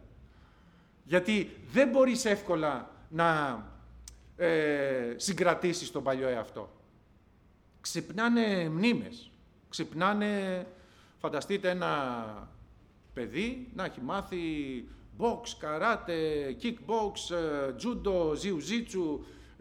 Γιατί δεν μπορείς εύκολα να συγκρατήσεις τον παλιό εαυτό. Ξυπνάνε μνήμες. Ξυπνάνε, φανταστείτε ένα παιδί να έχει μάθει box, καράτε, kickbox, judo, jiu-jitsu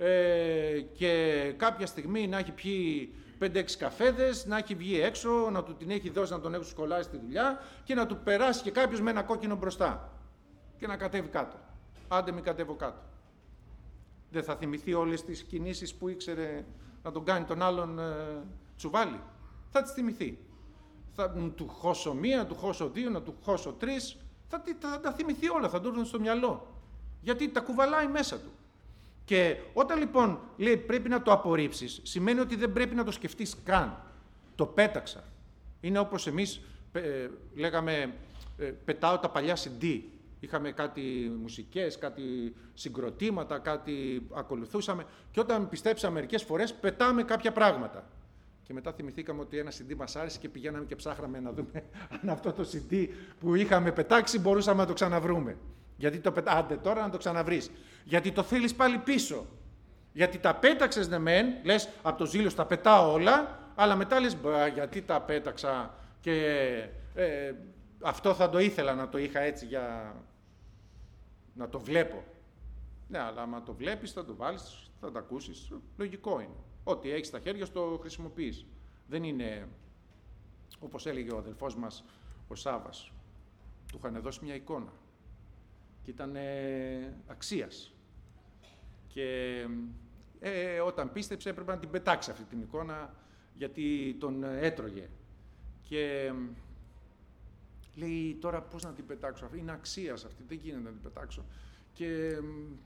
και κάποια στιγμή να έχει πιει 5-6 καφέδες, να έχει βγει έξω, να του την έχει δώσει, να τον έχουν σκολάσει στη δουλειά και να του περάσει και κάποιος με ένα κόκκινο μπροστά και να κατέβει κάτω. Άντε μην κατέβω κάτω. Δεν θα θυμηθεί όλες τις κινήσεις που ήξερε να τον κάνει τον άλλον τσουβάλι? Θα τις θυμηθεί. Θα του χώσω μία, να του χώσω δύο, να του χώσω τρεις. Θα τα θυμηθεί όλα, θα του έρθουν στο μυαλό. Γιατί τα κουβαλάει μέσα του. Και όταν λοιπόν λέει πρέπει να το απορρίψεις, σημαίνει ότι δεν πρέπει να το σκεφτείς καν. Το πέταξα. Είναι όπως εμείς λέγαμε πετάω τα παλιά CD. Είχαμε κάτι μουσικές, κάτι συγκροτήματα, κάτι ακολουθούσαμε και όταν πιστέψαμε μερικές φορές πετάμε κάποια πράγματα. Και μετά θυμηθήκαμε ότι ένα CD μας άρεσε και πηγαίναμε και ψάχναμε να δούμε αν αυτό το CD που είχαμε πετάξει μπορούσαμε να το ξαναβρούμε. Γιατί άντε τώρα να το ξαναβρεις. Γιατί το θέλεις πάλι πίσω. Γιατί τα πέταξες ναι μεν, λες από το ζήλος τα πετάω όλα, αλλά μετά λες γιατί τα πέταξα και αυτό θα το ήθελα να το είχα έτσι για να το βλέπω. Ναι, αλλά άμα το βλέπεις θα το βάλεις, θα το ακούσεις. Λογικό είναι. Ό,τι έχεις στα χέρια το χρησιμοποιείς. Δεν είναι όπως έλεγε ο αδελφός μας ο Σάββας. Του είχαν δώσει μια εικόνα. και ήταν αξίας. Και όταν πίστεψε έπρεπε να την πετάξει αυτή την εικόνα, γιατί τον έτρωγε. Και λέει, τώρα πώς να την πετάξω, είναι αξίας αυτή, δεν γίνεται να την πετάξω. Και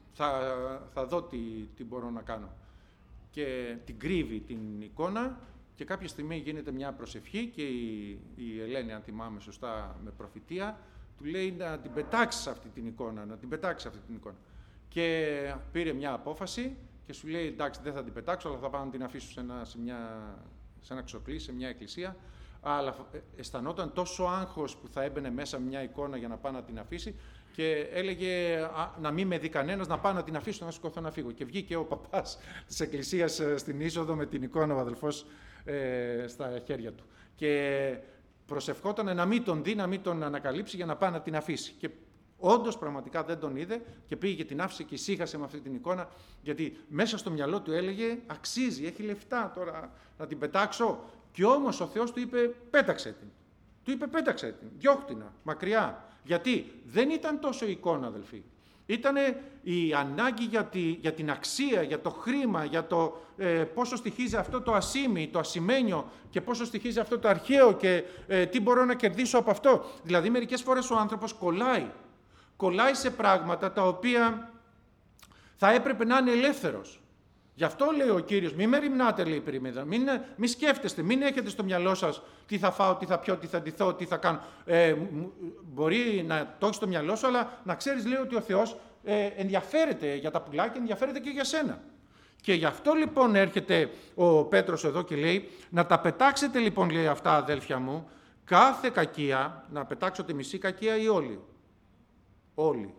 θα δω τι μπορώ να κάνω. Και την κρύβει την εικόνα και κάποια στιγμή γίνεται μια προσευχή και η Ελένη, αν θυμάμαι σωστά με προφητεία, του λέει να την πετάξεις αυτή την εικόνα, να την πετάξεις αυτή την εικόνα. Και πήρε μια απόφαση και σου λέει, εντάξει, δεν θα την πετάξω, αλλά θα πάω να την αφήσω σε ένα ξοκλή, σε μια εκκλησία. Αλλά αισθανόταν τόσο άγχος που θα έμπαινε μέσα μια εικόνα για να πάει να την αφήσει και έλεγε να μην με δει κανένας, να πάω να την αφήσω, να σηκωθώ να φύγω. Και βγήκε ο παπάς της εκκλησίας στην είσοδο με την εικόνα, ο αδελφός, στα χέρια του. Και προσευχόταν να μην τον δει, να μην τον ανακαλύψει για να πάει να την αφήσει. Και όντως πραγματικά δεν τον είδε και πήγε και την άφησε και ησύχασε με αυτή την εικόνα, γιατί μέσα στο μυαλό του έλεγε αξίζει, έχει λεφτά τώρα να την πετάξω. Και όμως ο Θεός του είπε πέταξε την. Του είπε πέταξε την, διώχτηνα, μακριά. Γιατί δεν ήταν τόσο η εικόνα, αδελφοί. Ήταν η ανάγκη για την αξία, για το χρήμα, για το πόσο στοιχίζει αυτό το ασήμι, το ασημένιο και πόσο στοιχίζει αυτό το αρχαίο και τι μπορώ να κερδίσω από αυτό. Δηλαδή μερικές φορές ο άνθρωπος κολλάει σε πράγματα τα οποία θα έπρεπε να είναι ελεύθερος. Γι' αυτό λέει ο Κύριος, μην μεριμνάτε, λέει, περίμενα, μην σκέφτεστε, μην έχετε στο μυαλό σας τι θα φάω, τι θα πιω, τι θα ντυθώ, τι θα κάνω. Μπορεί να το έχεις στο μυαλό σου, αλλά να ξέρεις, λέει, ότι ο Θεός ενδιαφέρεται για τα πουλάκια, ενδιαφέρεται και για σένα. Και γι' αυτό λοιπόν έρχεται ο Πέτρος εδώ και λέει, να τα πετάξετε λοιπόν, λέει, αυτά, αδέλφια μου, κάθε κακία, να πετάξω τη μισή κακία ή όλοι. Όλοι.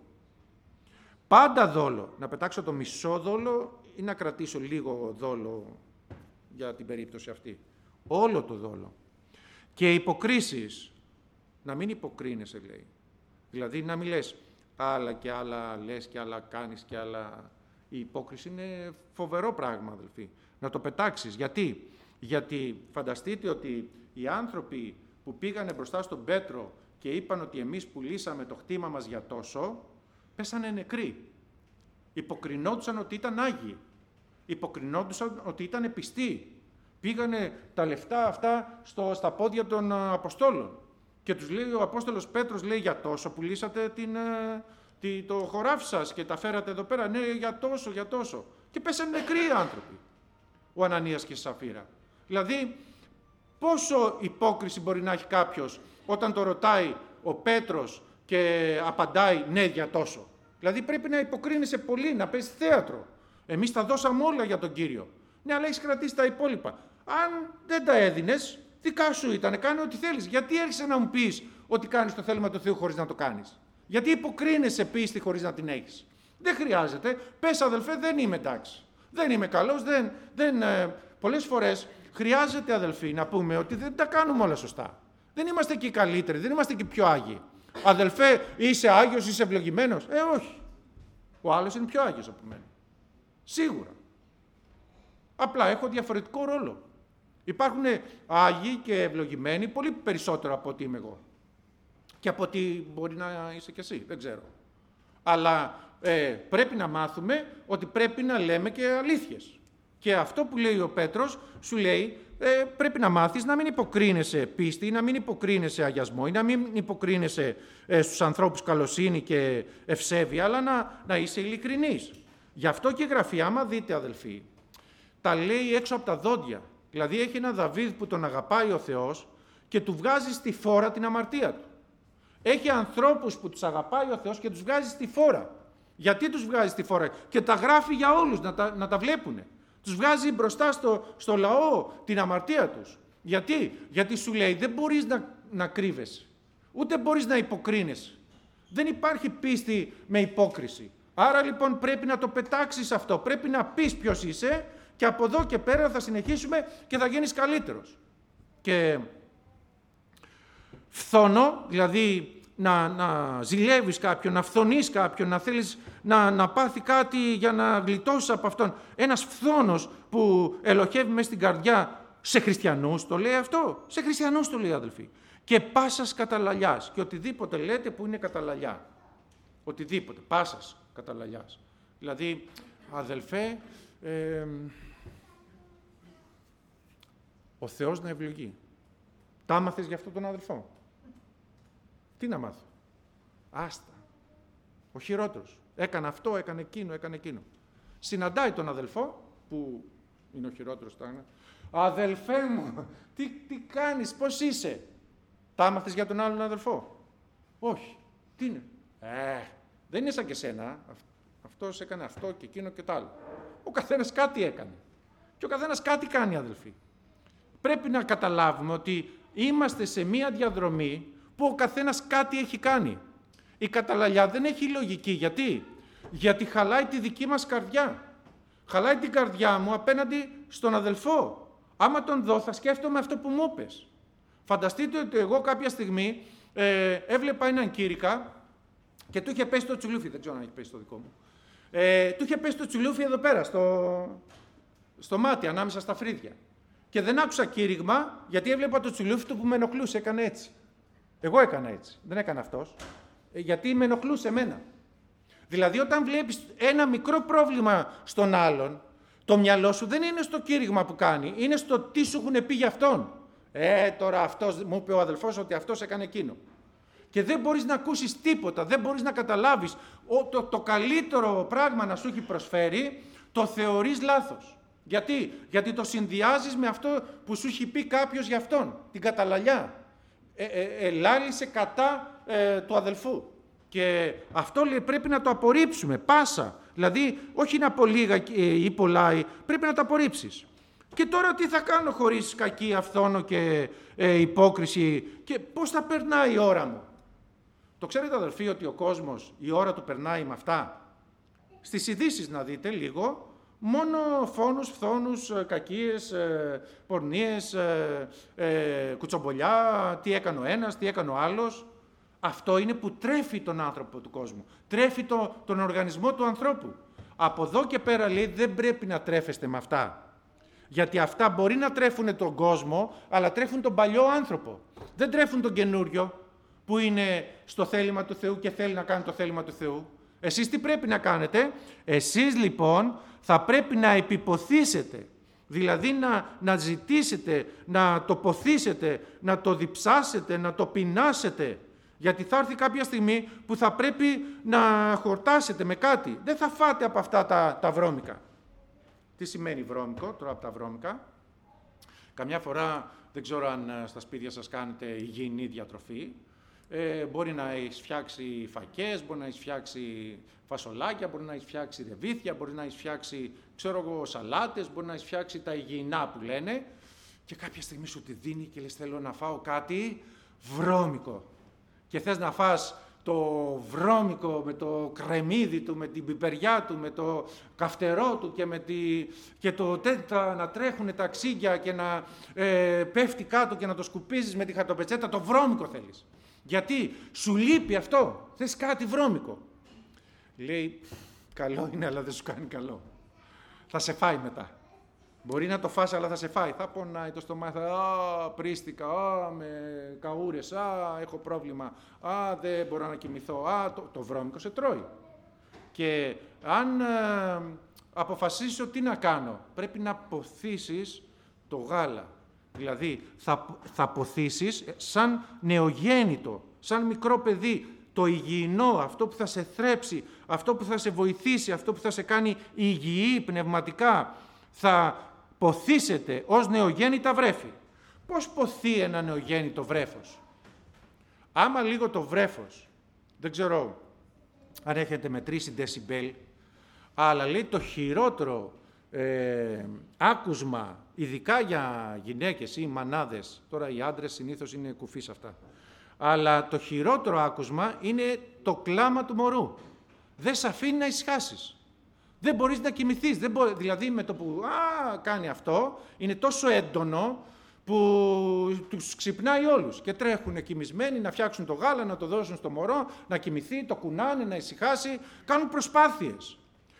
Πάντα δόλο. Να πετάξω το μισό δόλο ή να κρατήσω λίγο δόλο για την περίπτωση αυτή. Όλο το δόλο. Και υποκρίσεις. Να μην υποκρίνεσαι, λέει. Δηλαδή να μην λες άλλα και άλλα λες και άλλα κάνεις και άλλα... Η υπόκριση είναι φοβερό πράγμα, αδελφοί. Να το πετάξεις. Γιατί φανταστείτε ότι οι άνθρωποι που πήγανε μπροστά στον Πέτρο και είπαν ότι εμείς πουλήσαμε το χτήμα μας για τόσο, πέσανε νεκροί. Υποκρινόντουσαν ότι ήταν Άγιοι. Υποκρινόντουσαν ότι ήταν πιστοί. Πήγανε τα λεφτά αυτά στα πόδια των Αποστόλων. Και τους λέει ο Απόστολος Πέτρος, λέει, για τόσο πουλήσατε το χωράφι σας και τα φέρατε εδώ πέρα. Ναι, για τόσο. Και πέσανε νεκροί οι άνθρωποι. Ο Ανανίας και η Σαφίρα. Δηλαδή, πόσο υπόκριση μπορεί να έχει κάποιος όταν το ρωτάει ο Πέτρος και απαντάει ναι για τόσο. Δηλαδή πρέπει να υποκρίνεσαι πολύ, να παίζεις θέατρο. Εμείς τα δώσαμε όλα για τον Κύριο. Ναι, αλλά έχεις κρατήσει τα υπόλοιπα. Αν δεν τα έδινες, δικά σου ήταν, κάνε ό,τι θέλεις. Γιατί έρχεσαι να μου πεις ότι κάνεις το θέλημα του Θεού χωρίς να το κάνεις? Γιατί υποκρίνεσαι πίστη χωρίς να την έχεις? Δεν χρειάζεται. Πες, αδελφέ, δεν είμαι εντάξει. Δεν είμαι καλός, πολλές φορές χρειάζεται, αδελφοί, να πούμε ότι δεν τα κάνουμε όλα σωστά. Δεν είμαστε και καλύτεροι, δεν είμαστε και πιο Άγιοι. Αδελφέ, είσαι Άγιος, είσαι ευλογημένος? Όχι. Ο άλλος είναι πιο Άγιος από μένα. Σίγουρα. Απλά έχω διαφορετικό ρόλο. Υπάρχουν Άγιοι και ευλογημένοι πολύ περισσότερο από ότι είμαι εγώ. Και από ότι μπορεί να είσαι κι εσύ, δεν ξέρω. Αλλά πρέπει να μάθουμε ότι πρέπει να λέμε και αλήθειες. Και αυτό που λέει ο Πέτρος, σου λέει, πρέπει να μάθεις να μην υποκρίνεσαι πίστη, να μην υποκρίνεσαι αγιασμό ή να μην υποκρίνεσαι στους ανθρώπους καλοσύνη και ευσέβεια, αλλά να είσαι ειλικρινής. Γι' αυτό και η Γραφή, άμα δείτε, αδελφοί, τα λέει έξω από τα δόντια. Δηλαδή έχει έναν Δαβίδ που τον αγαπάει ο Θεός και του βγάζει στη φόρα την αμαρτία του. Έχει ανθρώπους που τους αγαπάει ο Θεός και τους βγάζει στη φόρα. Γιατί τους βγάζει στη φόρα? Και τα γράφει για όλους να τα βλέπουνε. Τους βγάζει μπροστά στο λαό την αμαρτία τους. Γιατί σου λέει δεν μπορείς να κρύβεσαι, ούτε μπορείς να υποκρίνεσαι. Δεν υπάρχει πίστη με υπόκριση. Άρα λοιπόν πρέπει να το πετάξεις αυτό, πρέπει να πεις ποιος είσαι και από εδώ και πέρα θα συνεχίσουμε και θα γίνεις καλύτερος. Και φθόνο, δηλαδή να ζηλεύεις κάποιον, να φθονείς κάποιον, να θέλεις να πάθει κάτι για να γλιτώσεις από αυτόν. Ένας φθόνος που ελοχεύει μέσα στην καρδιά, σε χριστιανούς το λέει αυτό, σε χριστιανούς το λέει, αδελφοί. Και πάσας καταλαλιάς και οτιδήποτε λέτε που είναι καταλαλιά. οτιδήποτε, πάσας καταλαλιάς. Δηλαδή, αδελφέ, ο Θεός να ευλογεί. Τα άμαθες για αυτόν τον αδελφό? Τι να μάθω? Άστα. Ο χειρότερος. Έκανε αυτό, έκανε εκείνο. Συναντάει τον αδελφό, που είναι ο χειρότερος τώρα. Αδελφέ μου, τι κάνεις, πώς είσαι? Τα άμαθες για τον άλλον αδελφό? Όχι. Τι είναι? Δεν είναι σαν και σένα. Αυτός έκανε αυτό και εκείνο και το άλλο. Ο καθένας κάτι έκανε. Και ο καθένας κάτι κάνει, αδελφοί. Πρέπει να καταλάβουμε ότι είμαστε σε μία διαδρομή που ο καθένας κάτι έχει κάνει. Η καταλαλιά δεν έχει λογική. Γιατί? Γιατί χαλάει τη δική μας καρδιά. Χαλάει την καρδιά μου απέναντι στον αδελφό. Άμα τον δω, θα σκέφτομαι αυτό που μου είπες. Φανταστείτε ότι εγώ κάποια στιγμή έβλεπα έναν κήρυκα και του είχε πέσει το τσουλούφι. Δεν ξέρω αν έχει πέσει το δικό μου. Του είχε πέσει το τσουλούφι εδώ πέρα, στο μάτι, ανάμεσα στα φρύδια. Και δεν άκουσα κήρυγμα, γιατί έβλεπα το τσουλούφι του που με ενοχλούσε. Έκανε έτσι. Εγώ έκανα έτσι. Δεν έκανε αυτός. Γιατί με ενοχλούσε εμένα. Δηλαδή, όταν βλέπεις ένα μικρό πρόβλημα στον άλλον, το μυαλό σου δεν είναι στο κήρυγμα που κάνει, είναι στο τι σου έχουν πει για αυτόν. Τώρα αυτός, μου είπε ο αδελφός ότι αυτός έκανε εκείνο. Και δεν μπορείς να ακούσεις τίποτα, δεν μπορείς να καταλάβεις. Το καλύτερο πράγμα να σου έχει προσφέρει, το θεωρείς λάθος. Γιατί το συνδυάζεις με αυτό που σου έχει πει κάποιος για αυτόν, την καταλαλιά. Ελάλησε κατά του αδελφού. Και αυτό πρέπει να το απορρίψουμε, πάσα. Δηλαδή, όχι να πω λίγα ή πολλά, πρέπει να το απορρίψεις. Και τώρα τι θα κάνω χωρίς κακή αυθόνο και υπόκριση και πώς θα περνάει η ώρα μου? Το ξέρετε, αδελφοί, ότι ο κόσμος η ώρα του περνάει με αυτά? Στις ειδήσεις να δείτε λίγο, μόνο φόνους, φθόνους, κακίες, πορνίες, κουτσομπολιά, τι έκανε ο ένας, τι έκανε ο άλλος. Αυτό είναι που τρέφει τον άνθρωπο του κόσμου. Τρέφει τον οργανισμό του ανθρώπου. Από εδώ και πέρα, λέει, δεν πρέπει να τρέφεστε με αυτά. Γιατί αυτά μπορεί να τρέφουν τον κόσμο, αλλά τρέφουν τον παλιό άνθρωπο. Δεν τρέφουν τον καινούριο, που είναι στο θέλημα του Θεού και θέλει να κάνει το θέλημα του Θεού. Εσείς τι πρέπει να κάνετε? Εσείς λοιπόν θα πρέπει να επιποθήσετε. Δηλαδή να ζητήσετε, να το ποθήσετε, να το διψάσετε, να το πεινάσετε. Γιατί θα έρθει κάποια στιγμή που θα πρέπει να χορτάσετε με κάτι. Δεν θα φάτε από αυτά τα βρώμικα. Τι σημαίνει βρώμικο, τώρα από τα βρώμικα? Καμιά φορά, δεν ξέρω αν στα σπίτια σας κάνετε υγιεινή διατροφή. Μπορεί να έχεις φτιάξει φακές, μπορεί να έχεις φτιάξει φασολάκια, μπορεί να έχεις φτιάξει ρεβίθια, μπορεί να έχεις φτιάξει, σαλάτες, μπορεί να έχεις φτιάξει τα υγιεινά που λένε. Και κάποια στιγμή σου τη δίνει και λες, θέλω να φάω κάτι βρώμικο. Και θες να φας το βρώμικο με το κρεμμύδι του, με την πιπεριά του, με το καυτερό του και να τρέχουν τα ξύγκια και να πέφτει κάτω και να το σκουπίζεις με τη χαρτοπετσέτα, το βρώμικο θέλεις. Γιατί σου λείπει αυτό, θες κάτι βρώμικο. Λέει, καλό είναι αλλά δεν σου κάνει καλό. Θα σε φάει μετά. Μπορεί να το φας αλλά θα σε φάει. Θα πονάει το στομάχι, πρίστηκα, με καούρες, έχω πρόβλημα, δεν μπορώ να κοιμηθώ, το βρώμικο σε τρώει. Και αν αποφασίσεις ότι τι να κάνω, πρέπει να ποθήσεις το γάλα. Δηλαδή θα ποθήσεις σαν νεογέννητο, σαν μικρό παιδί, το υγιεινό, αυτό που θα σε θρέψει, αυτό που θα σε βοηθήσει, αυτό που θα σε κάνει υγιή πνευματικά. Θα ποθήσετε ως νεογέννητα βρέφη. Πώς ποθεί ένα νεογέννητο βρέφος? Άμα λίγο το βρέφος, δεν ξέρω αν έχετε μετρήσει δεσιμπέλ, αλλά λέει το χειρότερο άκουσμα, ειδικά για γυναίκες ή μανάδες, τώρα οι άντρες συνήθως είναι κουφοί σε αυτά, αλλά το χειρότερο άκουσμα είναι το κλάμα του μωρού. Δεν σε αφήνει να ησυχάσεις. Δεν μπορείς να κοιμηθείς. Δηλαδή με το που κάνει αυτό, είναι τόσο έντονο που τους ξυπνάει όλους και τρέχουν κοιμισμένοι να φτιάξουν το γάλα, να το δώσουν στο μωρό, να κοιμηθεί, το κουνάνε, να ησυχάσει. Κάνουν προσπάθειες.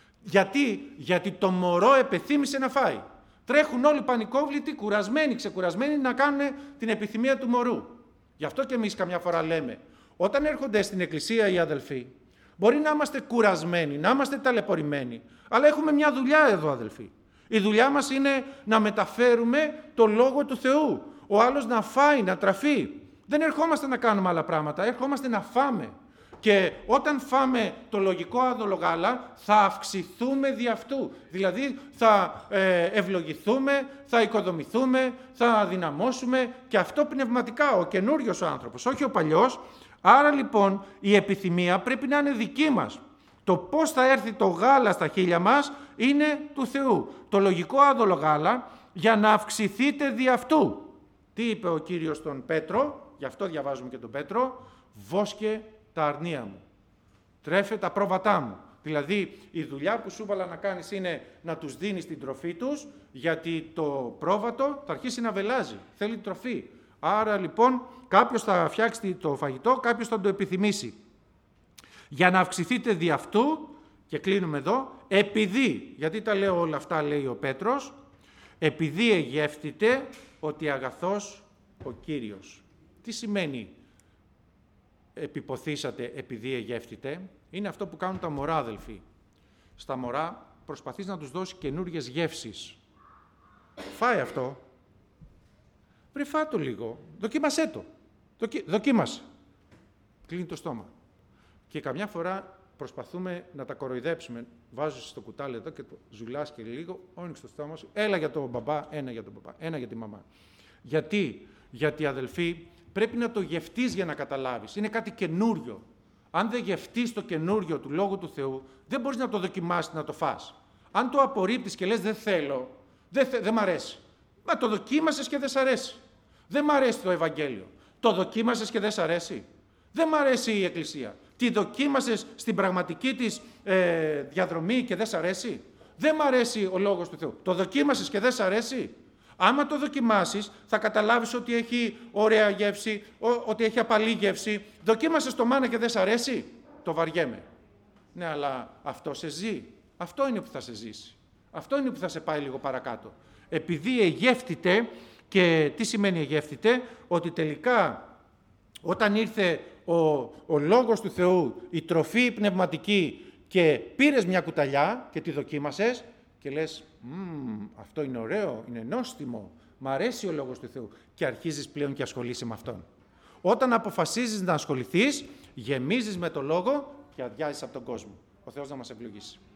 Γιατί το μωρό επεθύμησε να φάει. Τρέχουν όλοι πανικόβλητοι, κουρασμένοι, ξεκουρασμένοι να κάνουν την επιθυμία του μωρού. Γι' αυτό και εμείς καμιά φορά λέμε, όταν έρχονται στην εκκλησία οι αδελφοί, Μπορεί να είμαστε κουρασμένοι, να είμαστε ταλαιπωρημένοι, αλλά έχουμε μια δουλειά εδώ, αδελφοί. Η δουλειά μας είναι να μεταφέρουμε το Λόγο του Θεού. Ο άλλος να φάει, να τραφεί. Δεν ερχόμαστε να κάνουμε άλλα πράγματα, ερχόμαστε να φάμε. Και όταν φάμε το λογικό άδολο γάλα, θα αυξηθούμε δι' αυτού. Δηλαδή θα ευλογηθούμε, θα οικοδομηθούμε, θα αδυναμώσουμε, και αυτό πνευματικά, ο καινούριος ο άνθρωπος, όχι ο παλιός. Άρα λοιπόν η επιθυμία πρέπει να είναι δική μας. Το πώς θα έρθει το γάλα στα χείλια μας είναι του Θεού. Το λογικό άδολο γάλα για να αυξηθείτε δι' αυτού. Τι είπε ο Κύριος στον Πέτρο, γι' αυτό διαβάζουμε και τον Πέτρο, βόσκε τα αρνία μου, τρέφε τα πρόβατά μου. Δηλαδή η δουλειά που σου έβαλα να κάνεις είναι να τους δίνεις την τροφή τους, γιατί το πρόβατο θα αρχίσει να βελάζει, θέλει τροφή. Άρα λοιπόν κάποιος θα φτιάξει το φαγητό, κάποιος θα το επιθυμήσει. Για να αυξηθείτε δι' αυτού, και κλείνουμε εδώ, επειδή, γιατί τα λέω όλα αυτά, λέει ο Πέτρος, επειδή εγεύτητε ότι αγαθός ο Κύριος. Τι σημαίνει επιποθήσατε επειδή εγεύτητε? Είναι αυτό που κάνουν τα μωρά, αδελφοί. Στα μωρά προσπαθείς να τους δώσεις καινούργιες γεύσεις. Φάει αυτό. Βρε, φάτο λίγο. Δοκίμασέ το. Δοκίμασε. Κλείνει το στόμα. Και καμιά φορά προσπαθούμε να τα κοροϊδέψουμε. Βάζεις στο κουτάλι εδώ και το ζουλάς και λίγο, όνειξε το στόμα σου. Έλα για τον μπαμπά, ένα για τον μπαμπά, ένα για τη μαμά. Γιατί, αδελφοί, πρέπει να το γευτείς για να καταλάβεις. Είναι κάτι καινούριο. Αν δεν γευτείς το καινούριο του Λόγου του Θεού, δεν μπορείς να το δοκιμάσεις, να το φας. Αν το απορρίπτεις και λες δεν θέλω, δεν μ' αρέσει. Μα το δοκίμασες και δεν σ' αρέσει. Δεν μ' αρέσει το Ευαγγέλιο. Το δοκίμασες και δεν σ' αρέσει. Δεν μ' αρέσει η Εκκλησία. Τη δοκίμασες στην πραγματική της διαδρομή και δεν σ' αρέσει. Δεν μ' αρέσει ο Λόγος του Θεού. Το δοκίμασες και δεν σ' αρέσει. Άμα το δοκιμάσεις, θα καταλάβεις ότι έχει ωραία γεύση, ότι έχει απαλή γεύση. Δοκίμασες το μάνα και δεν σ' αρέσει. Το βαριέμαι. Ναι, αλλά αυτό σε ζει. Αυτό είναι που θα σε ζήσει. Αυτό είναι που θα σε πάει λίγο παρακάτω. Επειδή εγεύτητε, και τι σημαίνει εγεύτητε? Ότι τελικά όταν ήρθε ο Λόγος του Θεού, η τροφή πνευματική, και πήρες μια κουταλιά και τη δοκίμασες και λες αυτό είναι ωραίο, είναι νόστιμο, μ' αρέσει ο Λόγος του Θεού, και αρχίζεις πλέον και ασχολείσαι με αυτόν. Όταν αποφασίζεις να ασχοληθείς, γεμίζεις με το Λόγο και αδειάζεις από τον κόσμο. Ο Θεός να μας ευλογήσει.